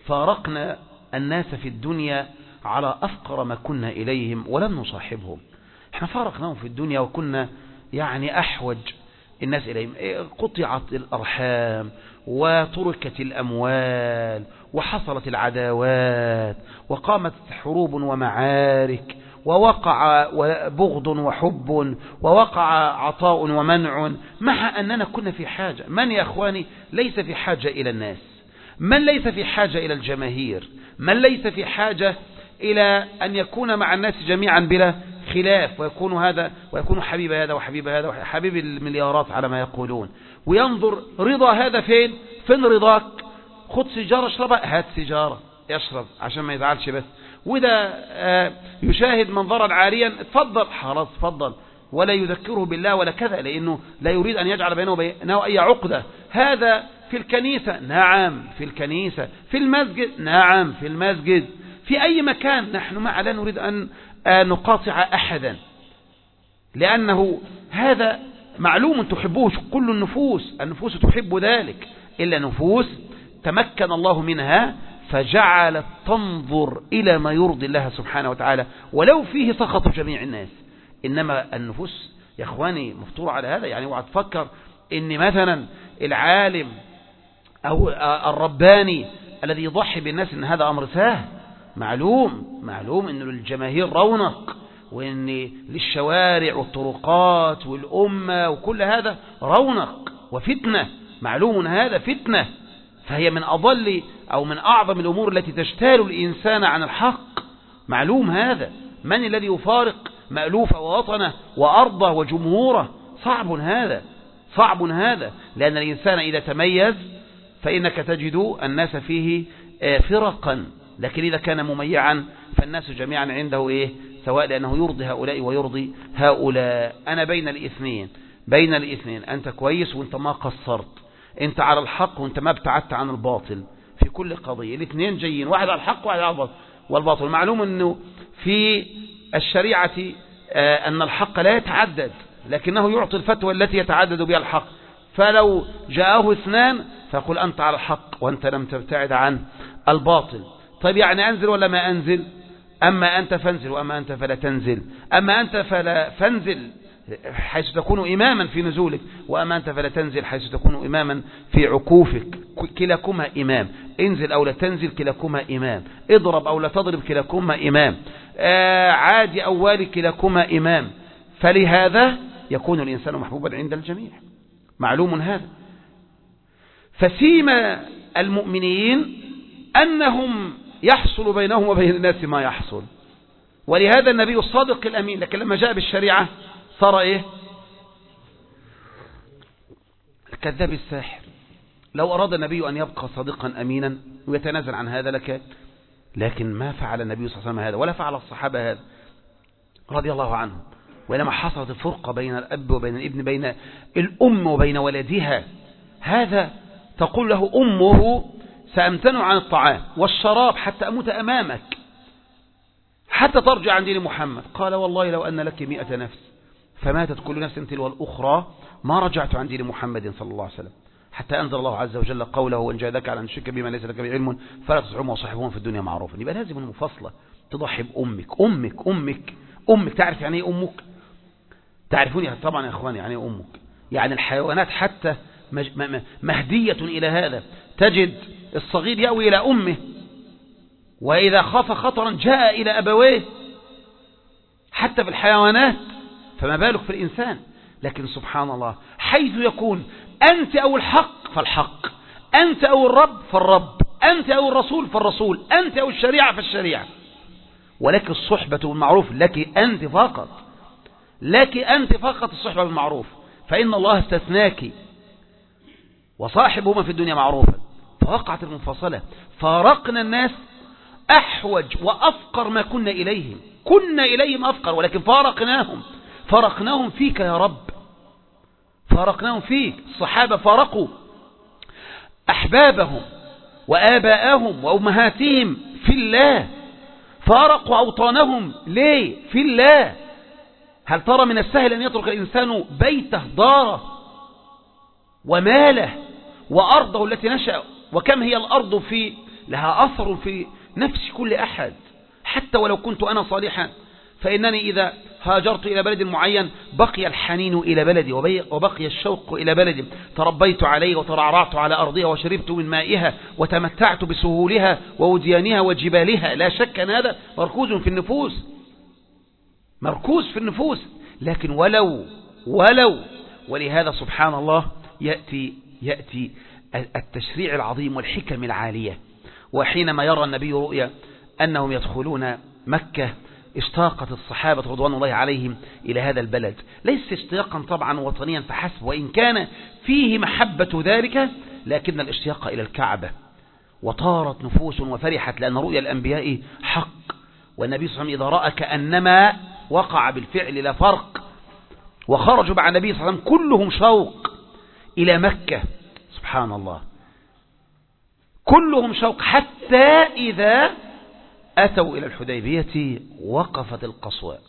فارقنا الناس في الدنيا على أفقر ما كنا إليهم ولم نصاحبهم. احنا فارقناهم في الدنيا وكنا يعني أحوج الناس إليهم. قطعت الأرحام وتركت الأموال وحصلت العداوات وقامت حروب ومعارك ووقع بغض وحب ووقع عطاء ومنع، مع أننا كنا في حاجة. من يا أخواني ليس في حاجة إلى الناس؟ من ليس في حاجة إلى الجماهير؟ من ليس في حاجة إلى أن يكون مع الناس جميعا بلا خلاف، ويكون هذا ويكون حبيب هذا وحبيب هذا وحبيب المليارات على ما يقولون، وينظر رضا هذا فين؟ فين رضاك؟ خد سيجارة اشربها، هات سيجارة يشرب عشان ما يزعلش بس. وإذا يشاهد منظرا عاريا اتفضل، خلاص اتفضل، ولا يذكره بالله ولا كذا، لأنه لا يريد أن يجعل بينه وبينه أي عقدة. هذا في الكنيسة، نعم في الكنيسة، في المسجد، نعم في المسجد، في أي مكان. نحن ما لا نريد أن نقاطع أحدا، لأنه هذا معلوم تحبه كل النفوس. النفوس تحب ذلك، إلا نفوس تمكن الله منها فجعلت تنظر إلى ما يرضي الله سبحانه وتعالى ولو فيه سخط جميع الناس. إنما النفوس يا أخواني مفطورة على هذا. يعني اوعى تفكر إن مثلا العالم أو الرباني الذي يضحي بالناس إن هذا أمر سهل. معلوم معلوم إنه للجماهير رونق، وإن للشوارع والطرقات والأمة وكل هذا رونق وفتنة. معلوم هذا فتنة، فهي من أضل أو من أعظم الأمور التي تجتال الإنسان عن الحق. معلوم هذا. من الذي يفارق مألوفه ووطنه وأرضه وجمهوره؟ صعب هذا، صعب هذا، لأن الإنسان إذا تميز فإنك تجد الناس فيه فرقا، لكن إذا كان مميعا فالناس جميعا عنده إيه؟ سواء، لأنه يرضي هؤلاء ويرضي هؤلاء. أنا بين الاثنين، بين الاثنين. أنت كويس وأنت ما قصرت، أنت على الحق وأنت ما ابتعدت عن الباطل في كل قضية. الاثنين جايين، واحد على الحق وواحد على الباطل. معلوم أنه في الشريعة أن الحق لا يتعدد، لكنه يعطي الفتوى التي يتعدد بها الحق. فلو جاءه اثنان فقل أنت على الحق وأنت لم تبتعد عن الباطل. طيب يعني أنزل ولا ما أنزل؟ أما أنت فانزل وأما أنت فلا تنزل. أما أنت فلا فانزل حيث تكون إماما في نزولك، وأما أنت فلا تنزل حيث تكون إماما في عكوفك. كلاكما إمام. انزل أو لا تنزل كلاكما إمام. اضرب أو لا تضرب كلاكما إمام. آه عادي أو والي كلاكما إمام. فلهذا يكون الإنسان محبوبا عند الجميع. معلوم هذا. فسيما المؤمنين أنهم يحصل بينهم وبين الناس ما يحصل. ولهذا النبي الصادق الأمين، لكن لما جاء بالشريعة صار إيه؟ الكذاب الساحر. لو أراد النبي أن يبقى صادقا أمينا ويتنازل عن هذا لك، لكن ما فعل النبي صلى الله عليه وسلم هذا، ولا فعل الصحابة هذا رضي الله عنهم. ولما حصلت الفرقة بين الأب وبين الابن، بين الأم وبين ولدها، هذا تقول له أمه سأمتنع عن الطعام والشراب حتى أموت أمامك حتى ترجع عن دين محمد. قال والله لو أن لك مئة نفس فماتت كل نفس تلو الأخرى ما رجعت عن دين محمد صلى الله عليه وسلم، حتى أنزل الله عز وجل قوله وإن جاهداك على أن تشرك بما ليس لك به علم فلا تطعهم وصاحبهم في الدنيا معروفا. يبقى لازم المفصلة تضحي بأمك. أمك أمك أمك تعرف يعني ايه أمك؟ تعرفوني طبعا يا أخواني يعني أمك. يعني الحيوانات حتى مهدية إلى هذا. تجد الصغير يأوي إلى أمه، وإذا خاف خطرا جاء إلى أبويه، حتى في الحيوانات، فما بالك في الإنسان. لكن سبحان الله، حيث يكون أنت أو الحق فالحق، أنت أو الرب فالرب، أنت أو الرسول فالرسول، أنت أو الشريعة فالشريعة. ولك الصحبة بالمعروف، لك أنت فقط، لك أنت فقط الصحبة بالمعروف، فإن الله استثناك وصاحبهما في الدنيا معروفا. فوقعت المنفصلة، فارقنا الناس أحوج وأفقر ما كنا إليهم. كنا إليهم أفقر، ولكن فارقناهم. فارقناهم فيك يا رب، فارقناهم فيك. الصحابة فارقوا أحبابهم وآباءهم وأمهاتهم في الله، فارقوا أوطانهم ليه؟ في الله. هل ترى من السهل أن يترك الإنسان بيته داره وماله وأرضه التي نشأ؟ وكم هي الأرض في لها أثر في نفس كل أحد، حتى ولو كنت أنا صالحا، فإنني إذا هاجرت إلى بلد معين بقي الحنين إلى بلدي وبقي الشوق إلى بلدي، تربيت عليه وترعرعت على أرضها وشربت من مائها وتمتعت بسهولها ووديانها وجبالها. لا شك أن هذا مركوز في النفوس، مركوز في النفوس. لكن ولو ولو ولهذا سبحان الله يأتي يأتي التشريع العظيم والحكم العالية. وحينما يرى النبي رؤيا أنهم يدخلون مكة اشتاقت الصحابة رضوان الله عليهم إلى هذا البلد، ليس اشتياقا طبعا وطنيا فحسب، وإن كان فيه محبة ذلك، لكن الاشتياق إلى الكعبة. وطارت نفوس وفرحت لأن رؤيا الأنبياء حق، والنبي صلى الله عليه وسلم إذا رأى كأنما وقع بالفعل لا فرق. وخرجوا مع النبي صلى الله عليه وسلم كلهم شوق إلى مكة، سبحان الله، كلهم شوق، حتى إذا أتوا إلى الحديبية وقفت القصواء.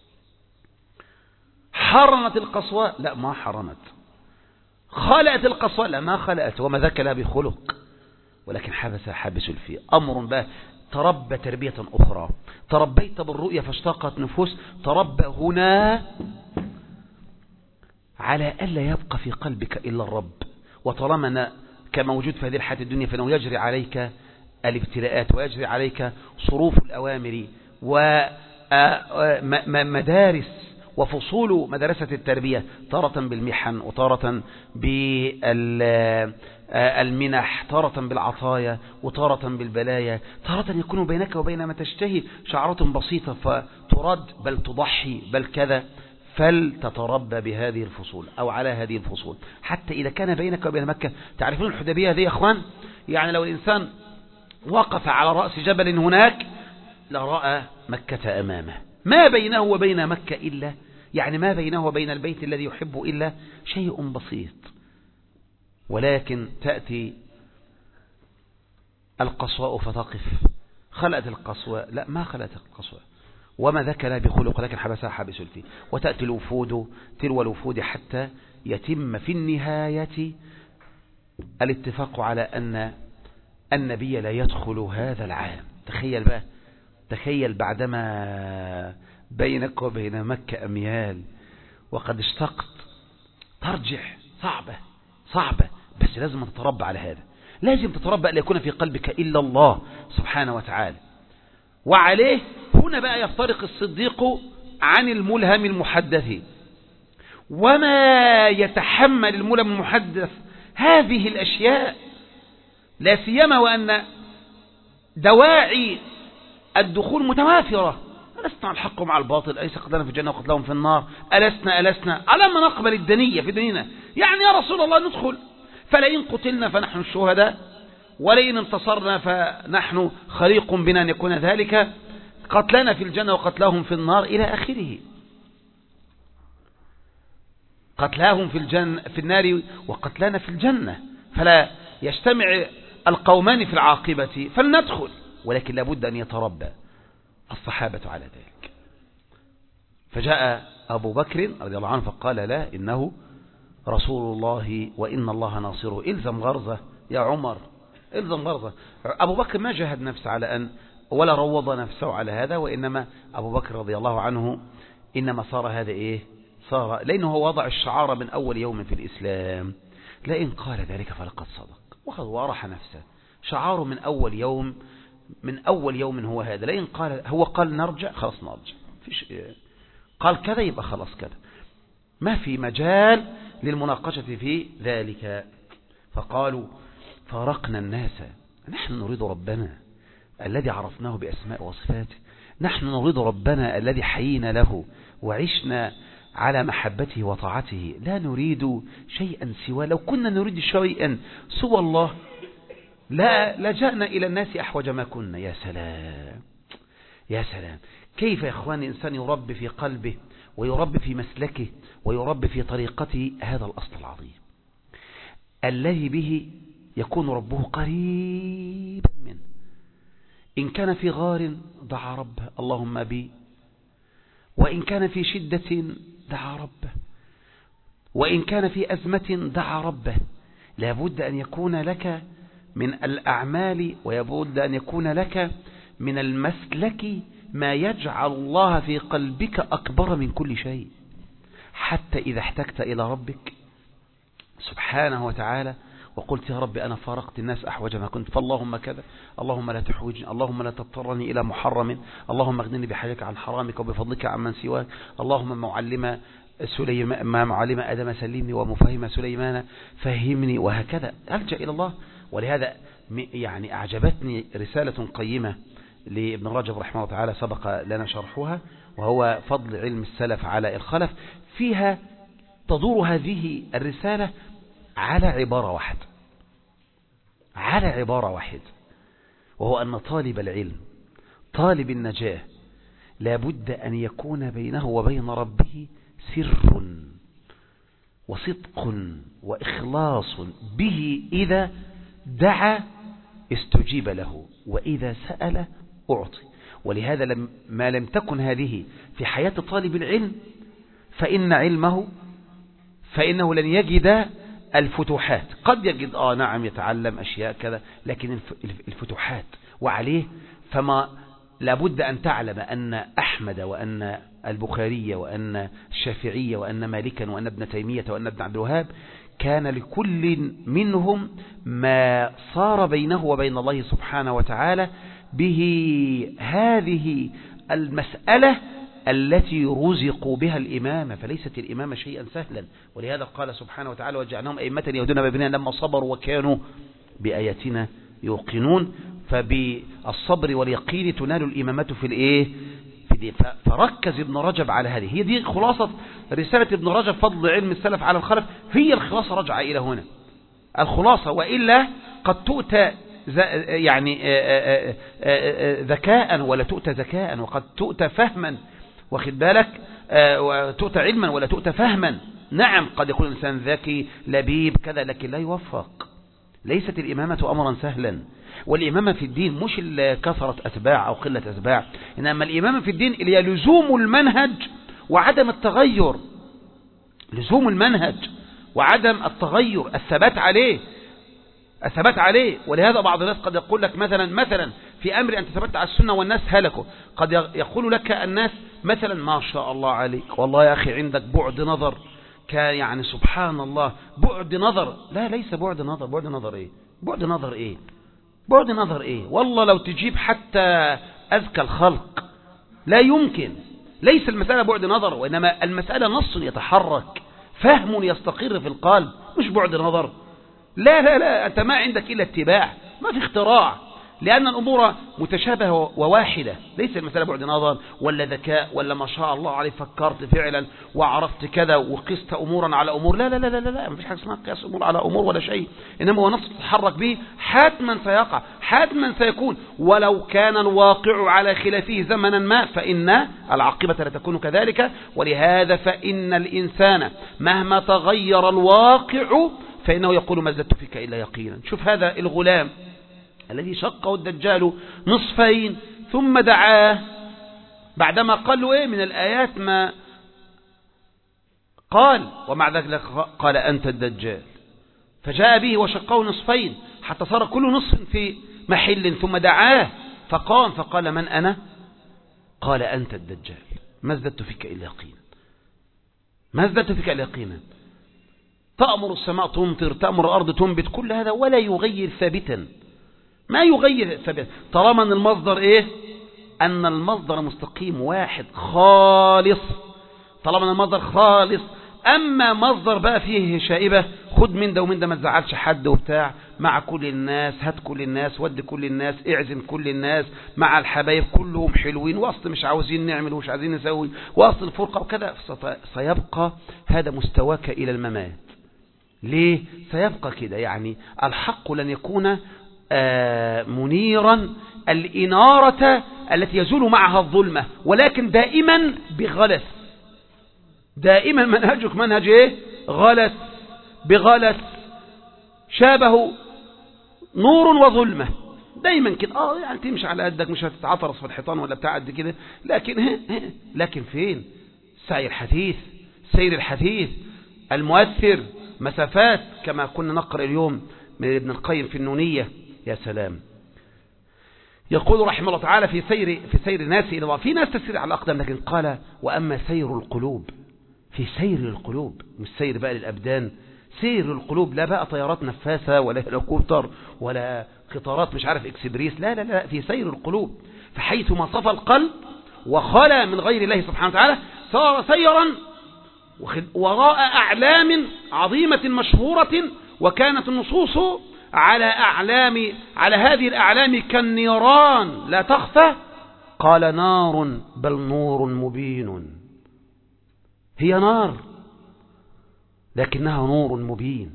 حرمت القصواء؟ لا ما حرمت. خلأت القصواء؟ لا ما خلأت، وما ذاك لا بخلق، ولكن حبس حابس الفي أمر به. تربى تربية أخرى، تربيت بالرؤية فاشتاقت نفوس، تربى هنا على ألا يبقى في قلبك إلا الرب. وطالما كموجود في هذه الحياة الدنيا فإنه يجري عليك الابتلاءات ويجري عليك صروف الأوامر ومدارس وفصول مدرسة التربية، تارة بالمحن وتارة بالمنح، تارة بالعطايا وتارة بالبلايا، تارة يكون بينك وبين ما تشتهي شعرة بسيطة فترد بل تضحي بل كذا. فلتتربى بهذه الفصول أو على هذه الفصول، حتى إذا كان بينك وبين مكة. تعرفون الحديبية هذه يا أخوان، يعني لو الإنسان وقف على رأس جبل هناك لرأى مكة أمامه، ما بينه وبين مكة إلا يعني ما بينه وبين البيت الذي يحب إلا شيء بسيط. ولكن تأتي القصواء فتقف. خلأت القصواء؟ لا ما خلأت القصواء، وما ذاك لا بخلق، لكن حبسها حابس الفي. وتأتي الوفود تلو الوفود حتى يتم في النهاية الاتفاق على أن النبي لا يدخل هذا العام. تخيل بقى، تخيل بعدما بينك وبين مكة أميال وقد اشتقت ترجع. صعبة صعبة، بس لازم تتربى على هذا، لازم تتربى أن يكون في قلبك إلا الله سبحانه وتعالى. وعليه هنا بقى يفترق الصديق عن الملهم المحدث. وما يتحمل الملهم المحدث هذه الأشياء، لا سيما وأن دواعي الدخول متوافرة. ألسنا الحق مع الباطل، أليس قتلنا في الجنة وقتلهم في النار، ألسنا ألسنا على ما نقبل الدنية في ديننا. يعني يا رسول الله ندخل، فلئن قتلنا فنحن الشهداء، ولئن انتصرنا فنحن خليق بنا أن يكون ذلك، قتلنا في الجنة وقتلهم في النار إلى آخره. قتلاهم في الجنة في النار وقتلنا في الجنة، فلا يجتمع القومان في العاقبة فلندخل. ولكن لابد أن يتربى الصحابة على ذلك. فجاء أبو بكر رضي الله عنه فقال لا، إنه رسول الله وإن الله ناصره، إلزم غرزة يا عمر، إلزم غرزة. أبو بكر ما جاهد نفسه على أن ولا روض نفسه على هذا، وإنما أبو بكر رضي الله عنه إنما صار هذا إيه صار لأنه هو وضع الشعار من أول يوم في الإسلام، لئن قال ذلك فلقد صدق، وخذ وارح نفسه. شعاره من أول يوم من أول يوم هو هذا، لئن قال هو قال نرجع خلاص نرجع، فيش قال كذا يبقى خلاص كذا، ما في مجال للمناقشة في ذلك. فقالوا فارقنا الناس، نحن نريد ربنا الذي عرفناه بأسماء وصفاته، نحن نريد ربنا الذي حيينا له وعشنا على محبته وطاعته، لا نريد شيئا سوى، لو كنا نريد شيئا سوى الله لا لجأنا إلى الناس أحوج ما كنا. يا سلام يا سلام، كيف يا إخوان الإنسان يربي في قلبه ويربي في مسلكه ويربي في طريقته هذا الأصل العظيم الذي به يكون ربه قريبا منه. إن كان في غار دعا ربه اللهم بي، وإن كان في شدة دعا ربه، وإن كان في أزمة دعا ربه. لابد أن يكون لك من الأعمال ويبد أن يكون لك من المسلك ما يجعل الله في قلبك أكبر من كل شيء، حتى إذا احتجت إلى ربك سبحانه وتعالى وقلت يا رب أنا فارقت الناس أحوج ما كنت، فاللهم كذا، اللهم لا تحوجني، اللهم لا تضطرني إلى محرم، اللهم اغنني بحاجك عن حرامك وبفضلك عن من سواك، اللهم معلم سليمان ما معلم آدم سلمني ومفهم سليمان فهمني، وهكذا ألجأ إلى الله. ولهذا يعني أعجبتني رسالة قيمة لابن رجب رحمه الله تعالى سبق لنا شرحها، وهو فضل علم السلف على الخلف. فيها تدور هذه الرسالة على عبارة واحدة، على عبارة واحدة، وهو أن طالب العلم طالب النجاة لابد أن يكون بينه وبين ربه سر وصدق وإخلاص به، إذا دعا استجيب له وإذا سأل أعطي. ولهذا لم ما لم تكن هذه في حياة طالب العلم فإن علمه فإنه لن يجد الفتوحات. قد يجد آه نعم يتعلم أشياء كذا، لكن الفتوحات وعليه. فما لابد أن تعلم أن أحمد وأن البخاري وأن الشافعي وأن مالكا وأن ابن تيمية وأن ابن عبد الوهاب كان لكل منهم ما صار بينه وبين الله سبحانه وتعالى به هذه المسألة التي رزقوا بها الإمامة، فليست الإمامة شيئا سهلا. ولهذا قال سبحانه وتعالى وجعلناهم أئمة يهدون بأمرنا لما صبروا وكانوا بآياتنا يوقنون. فبالصبر واليقين تنال الإمامة في الإيه؟ في دي. فركز ابن رجب على هذه، هي دي خلاصة رسالة ابن رجب فضل علم السلف على الخلف، هي الخلاصة رجع إلى هنا الخلاصة. وإلا قد تؤتى يعني ذكاء ولا تؤتى ذكاء، وقد تؤتى فهما، واخد بالك، وتؤتى علما ولا تؤتى فهما. نعم قد يكون الإنسان ذكي لبيب كذا، لكن لا يوفق. ليست الإمامة أمرا سهلا، والإمامة في الدين مش كثرة أتباع أو قلة أتباع، إنما الإمامة في الدين اللي هي لزوم المنهج وعدم التغير، لزوم المنهج وعدم التغير، الثبات عليه الثبات عليه. ولهذا بعض الناس قد يقول لك مثلا مثلا في أمر أن تثبت على السنة والناس هلكوا، قد يقول لك الناس مثلا ما شاء الله عليك، والله يا أخي عندك بعد نظر، يعني سبحان الله بعد نظر. لا، ليس بعد نظر. بعد نظر إيه؟ بعد نظر إيه؟ بعد نظر إيه؟ والله لو تجيب حتى أذكى الخلق لا يمكن. ليس المسألة بعد نظر، وإنما المسألة نص يتحرك، فهم يستقر في القلب، مش بعد نظر. لا لا لا، أنت ما عندك إلا اتباع، ما في اختراع، لأن الأمور متشابهة وواحدة. ليس المسألة بعد نظر ولا ذكاء ولا ما شاء الله عليه فكرت فعلا وعرفت كذا وقست أمورا على أمور. لا لا لا لا لا، ما فيش حاجة اسمها قياس أمور على أمور ولا شيء، إنما هو نص تتحرك به، حتما سيقع، حتما سيكون، ولو كان الواقع على خلافه زمنا ما فإن العاقبة لا تكون كذلك. ولهذا فإن الإنسان مهما تغير الواقع فإنه يقول ما زدت فيك إلا يقينا. شوف هذا الغلام الذي شقه الدجال نصفين ثم دعاه بعدما قال له إيه من الآيات ما قال، ومع ذلك قال أنت الدجال، فجاء به وشقه نصفين حتى صار كل نصف في محل، ثم دعاه فقام فقال من أنا؟ قال أنت الدجال، ما ازددت فيك إلا يقينا، ما ازددت فيك إلا يقينا. تأمر السماء تمطر، تأمر الأرض تنبت، كل هذا ولا يغير ثابتا، ما يغير ثابتا، طالما أن المصدر إيه؟ أن المصدر مستقيم واحد خالص، طالما أن المصدر خالص. أما مصدر بقى فيه شائبة، خد من ده ومن ده، ما تزعلش حد وبتاع، مع كل الناس، هات كل الناس، ود كل الناس، اعزم كل الناس، مع الحبايب كلهم حلوين، وأصل مش عاوزين نعمل ومش عاوزين نسوي، وأصل الفرقة وكذا، سيبقى هذا مستواك إلى الممات. ليه؟ سيبقى كده، يعني الحق لن يكون آه منيرا الإنارة التي يزول معها الظلمة، ولكن دائما بغلس، دائما منهجك منهج ايه؟ غلس، بغلس، شابه نور وظلمة، دايما كده. اه يعني تمشي على قدك، مش هتتعطرس في الحيطان ولا بتاع قد كده، لكن هي هي لكن فين سير الحديث؟ سير الحديث المؤثر، مسافات، كما كنا نقرأ اليوم من ابن القيم في النونية يا سلام. يقول رحمه الله تعالى في سير في سير الناس إلى الله، في ناس تسير على الأقدام، لكن قال وأما سير القلوب، في سير القلوب، مش سير بقى للأبدان، سير القلوب، لا بقى طيارات نفاثة ولا هليكوبتر ولا قطارات مش عارف اكسبريس، لا لا لا، في سير القلوب، فحيثما صفى القلب وخلى من غير الله سبحانه وتعالى صار سيرا وراء أعلام عظيمة مشهورة، وكانت النصوص على أعلام على هذه الأعلام كالنيران لا تخفى، قال نار بل نور مبين، هي نار لكنها نور مبين،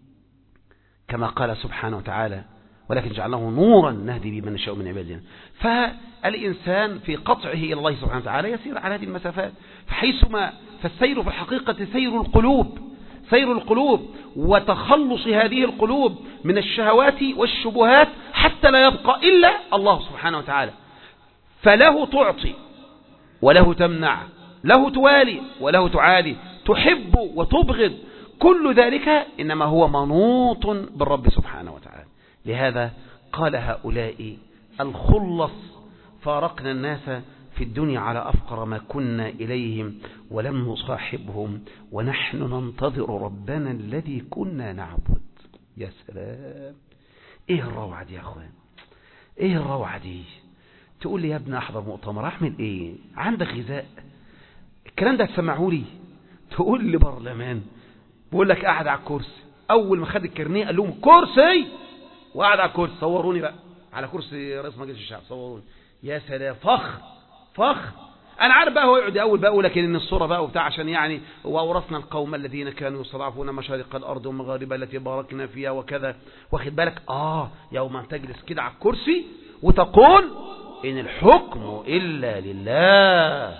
كما قال سبحانه وتعالى ولكن جعله نورا نهدي به من نشاء من عبادنا. فالإنسان في قطعه إلى الله سبحانه وتعالى يسير على هذه المسافات، فحيثما فالسير في الحقيقة سير القلوب، سير القلوب وتخلص هذه القلوب من الشهوات والشبهات حتى لا يبقى إلا الله سبحانه وتعالى، فله تعطي وله تمنع، له توالي وله تعادي، تحب وتبغض، كل ذلك إنما هو منوط بالرب سبحانه وتعالى. لهذا قال هؤلاء الخلص فارقنا الناس في الدنيا على أفقر ما كنا إليهم ولم نصاحبهم ونحن ننتظر ربنا الذي كنا نعبد. يا سلام، ايه الروعة دي يا اخوان، ايه الروعة دي. تقول لي يا ابني احضر مؤتمر، احمل ايه، عندك غذاء، الكلام ده هتسمعه لي. تقول لي برلمان، بقول لك قاعد على الكرسي، اول ما خد الكرنيه قال لهم كرسي، وقعد على الكرسي، صوروني بقى على كرسي رئيس مجلس الشعب، صوروني. يا سلام، فخر فخر. انا عارف بقى هو يقعد اول بقى، لكن ان الصوره بقى وبتاع عشان يعني واورثنا القوم الذين كانوا يستضعفون مشارق الارض ومغاربها التي باركنا فيها وكذا، واخد بالك. اه يوم تجلس كده على الكرسي وتقول ان الحكم الا لله،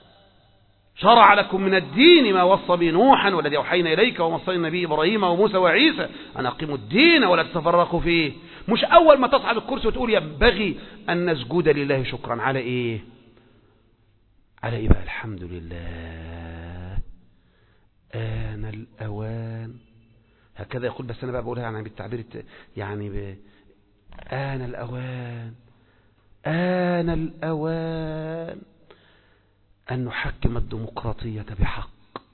شرع لكم من الدين ما وصى به نوحا والذي اوحينا اليك وما وصينا به ابراهيم وموسى وعيسى ان اقيموا الدين ولا تتفرقوا فيه. مش اول ما تصعد الكرسي وتقول ينبغي ان نسجد لله شكرا على ايه، على ايه بقى، الحمد لله آن الأوان، هكذا يقول، بس أنا بقى بقولها يعني بالتعبير يعني ب... آن الأوان آن الأوان أن نحكم الديمقراطية بحق،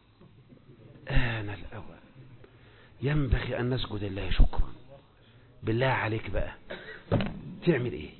آن الأوان ينبغي أن نسجد لله شكرا. بالله عليك بقى تعمل ايه؟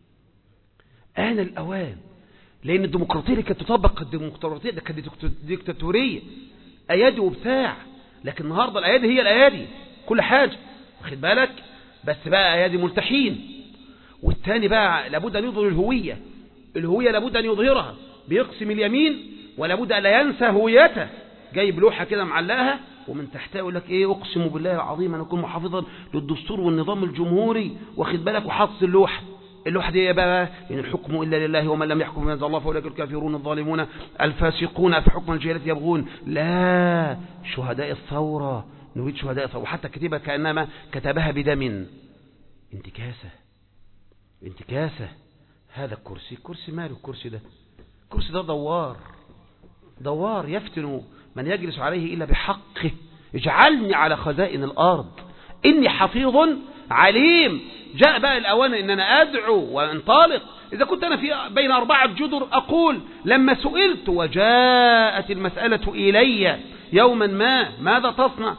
آن الأوان، لأن الديمقراطية اللي كانت تطبق الديمقراطية ده كانت ديكتاتورية، أيادي وبتاع، لكن النهاردة الأيادي هي الأيادي كل حاجة، واخد بالك، بس بقى أيادي ملتحين. والتاني بقى لابد أن يظهر الهوية، الهوية لابد أن يظهرها، بيقسم اليمين ولابد أن لا ينسى هويته، جايب لوحة كده معلقها ومن تحتها يقول لك ايه، اقسم بالله العظيم أن أكون محافظا للدستور والنظام الجمهوري، واخد بالك، وحاطط اللوحة. اللوحة دي بقى إن الحكم إلا لله ومن لم يحكم بما أنزل الله فأولئك الكافرون الظالمون الفاسقون في حكم الجاهلية يبغون. لا، شهداء الثورة، نريد شهداء الثورة، وحتى كتبها كأنما كتبها بدم. انتكاسة انتكاسة. هذا الكرسي، كرسي ماله الكرسي ده؟ الكرسي ده دوار دوار يفتن من يجلس عليه إلا بحقه. اجعلني على خزائن الأرض إني حفيظ عليم. جاء بقى الأوان إن أنا أدعو وانطلق. إذا كنت أنا في بين أربعة جدر أقول لما سئلت وجاءت المسألة إلي يوما ما ماذا تصنع،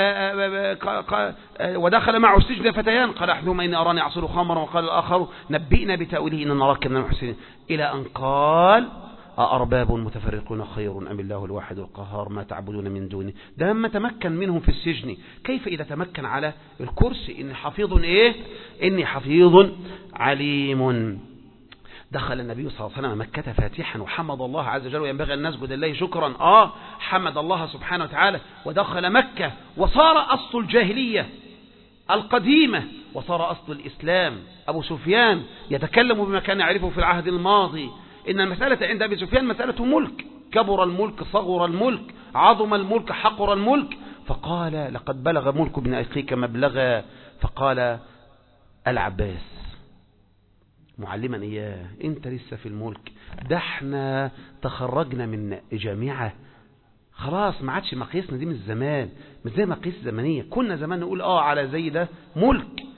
ودخل معه السجن فتيان قال أحدهما إني أراني أعصر خمرا وقال الآخر نبئنا بتأويله إن نراك من المحسنين، إلى أن قال أأرباب متفرقون خير أم الله الواحد القهار ما تعبدون من دونه. ده لما تمكن منهم في السجن، كيف إذا تمكن على الكرسي؟ إني حفيظ إيه؟ إني حفيظ عليم. دخل النبي صلى الله عليه وسلم مكة فاتحا وحمد الله عز وجل، وينبغي أن نسجد لله شكرا. آه حمد الله سبحانه وتعالى، ودخل مكة وصار أصل الجاهلية القديمة وصار أصل الإسلام. أبو سفيان يتكلم بما كان يعرفه في العهد الماضي، إن المسألة عند أبي سفيان مسألة ملك، كبر الملك صغر الملك عظم الملك حقر الملك، فقال لقد بلغ ملك ابن أخيك مبلغا، فقال العباس معلما إياه أنت لسه في الملك، ده احنا تخرجنا من جامعة خلاص، ما عادش مقيسنا دي من الزمان، مش زي مقيس زمنية. كنا زمان نقول آه على زي ده ملك،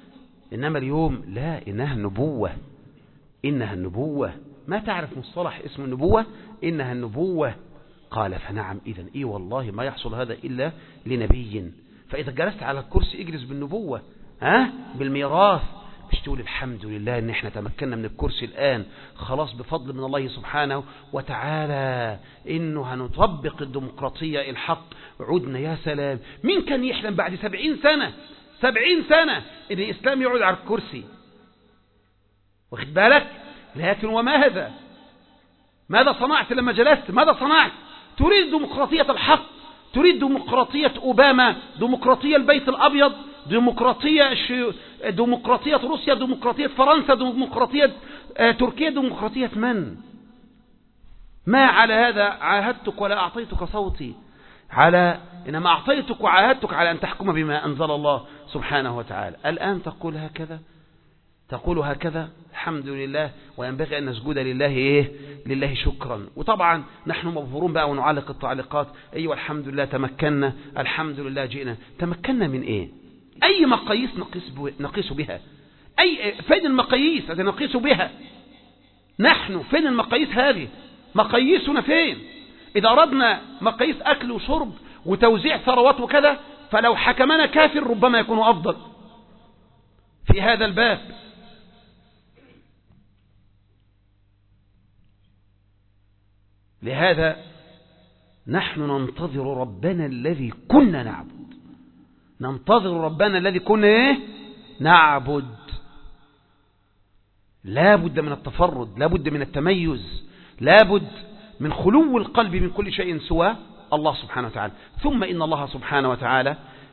إنما اليوم لا، إنها النبوة، إنها النبوة. ما تعرف مصطلح اسم النبوة؟ إنها النبوة. قال فنعم إذن إيه والله ما يحصل هذا إلا لنبي. فإذا جلست على الكرسي اجلس بالنبوة، ها بالميراث، مش تقول الحمد لله ان احنا تمكنا من الكرسي الآن، خلاص بفضل من الله سبحانه وتعالى انه هنطبق الديمقراطية الحق، عدنا يا سلام. مين كان يحلم بعد سبعين سنة سبعين سنة ان الإسلام يقعد على الكرسي؟ واخد بالك؟ لكن وماذا ماذا صنعت لما جلست؟ ماذا صنعت؟ تريد ديمقراطية الحق، تريد ديمقراطية أوباما، ديمقراطية البيت الأبيض، ديمقراطية ديمقراطية روسيا، ديمقراطية فرنسا، ديمقراطية تركيا، ديمقراطية من؟ ما على هذا عاهدتك ولا أعطيتك صوتي، على إنما أعطيتك وعاهدتك على أن تحكم بما أنزل الله سبحانه وتعالى. الآن تقول هكذا، تقول هكذا، الحمد لله، وينبغي أن نسجد لله إيه؟ لله شكرا. وطبعا نحن مبهورون بقى ونعلق التعليقات، أيوة الحمد لله تمكنا، الحمد لله جئنا. تمكنا من إيه؟ أي مقاييس نقيس, نقيس بها؟ أي فين المقاييس التي نقيس بها؟ نحن فين المقاييس هذه؟ مقاييسنا فين؟ إذا أردنا مقاييس أكل وشرب وتوزيع ثروات وكذا، فلو حكمنا كافر ربما يكون أفضل في هذا الباب. لهذا نحن ننتظر ربنا الذي كنا نعبد، ننتظر ربنا الذي كنا إيه؟ نعبد. لا بد من التفرد، لا بد من التميز، لا بد من خلو القلب من كل شيء سوى الله سبحانه وتعالى. ثم إن الله سبحانه وتعالى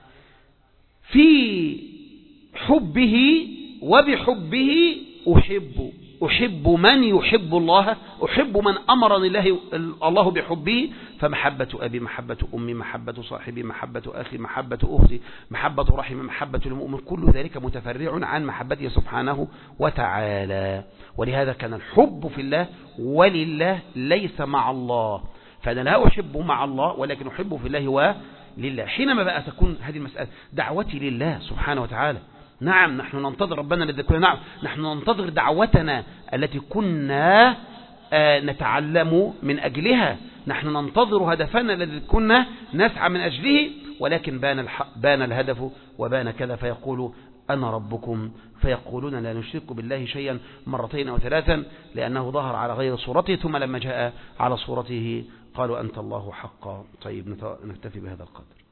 في حبه وبحبه أحب أحب من يحب الله، أحب من أمرني الله, الله بحبه. فمحبة أبي، محبة أمي، محبة صاحبي، محبة أخي، محبة أختي، محبة رحم، محبة المؤمن، كل ذلك متفرع عن محبته سبحانه وتعالى. ولهذا كان الحب في الله ولله ليس مع الله. فأنا لا أحب مع الله ولكن أحب في الله ولله. حينما بقى تكون هذه المسألة دعوتي لله سبحانه وتعالى، نعم نحن ننتظر ربنا الذي كنا نعم نحن ننتظر دعوتنا التي كنا آه نتعلم من أجلها، نحن ننتظر هدفنا الذي كنا نسعى من أجله، ولكن بان, بان الهدف وبان كذا، فيقول أنا ربكم، فيقولون لا نشرك بالله شيئا مرتين أو ثلاثا، لأنه ظهر على غير صورته، ثم لما جاء على صورته قالوا أنت الله حقا. طيب نكتفي بهذا القدر.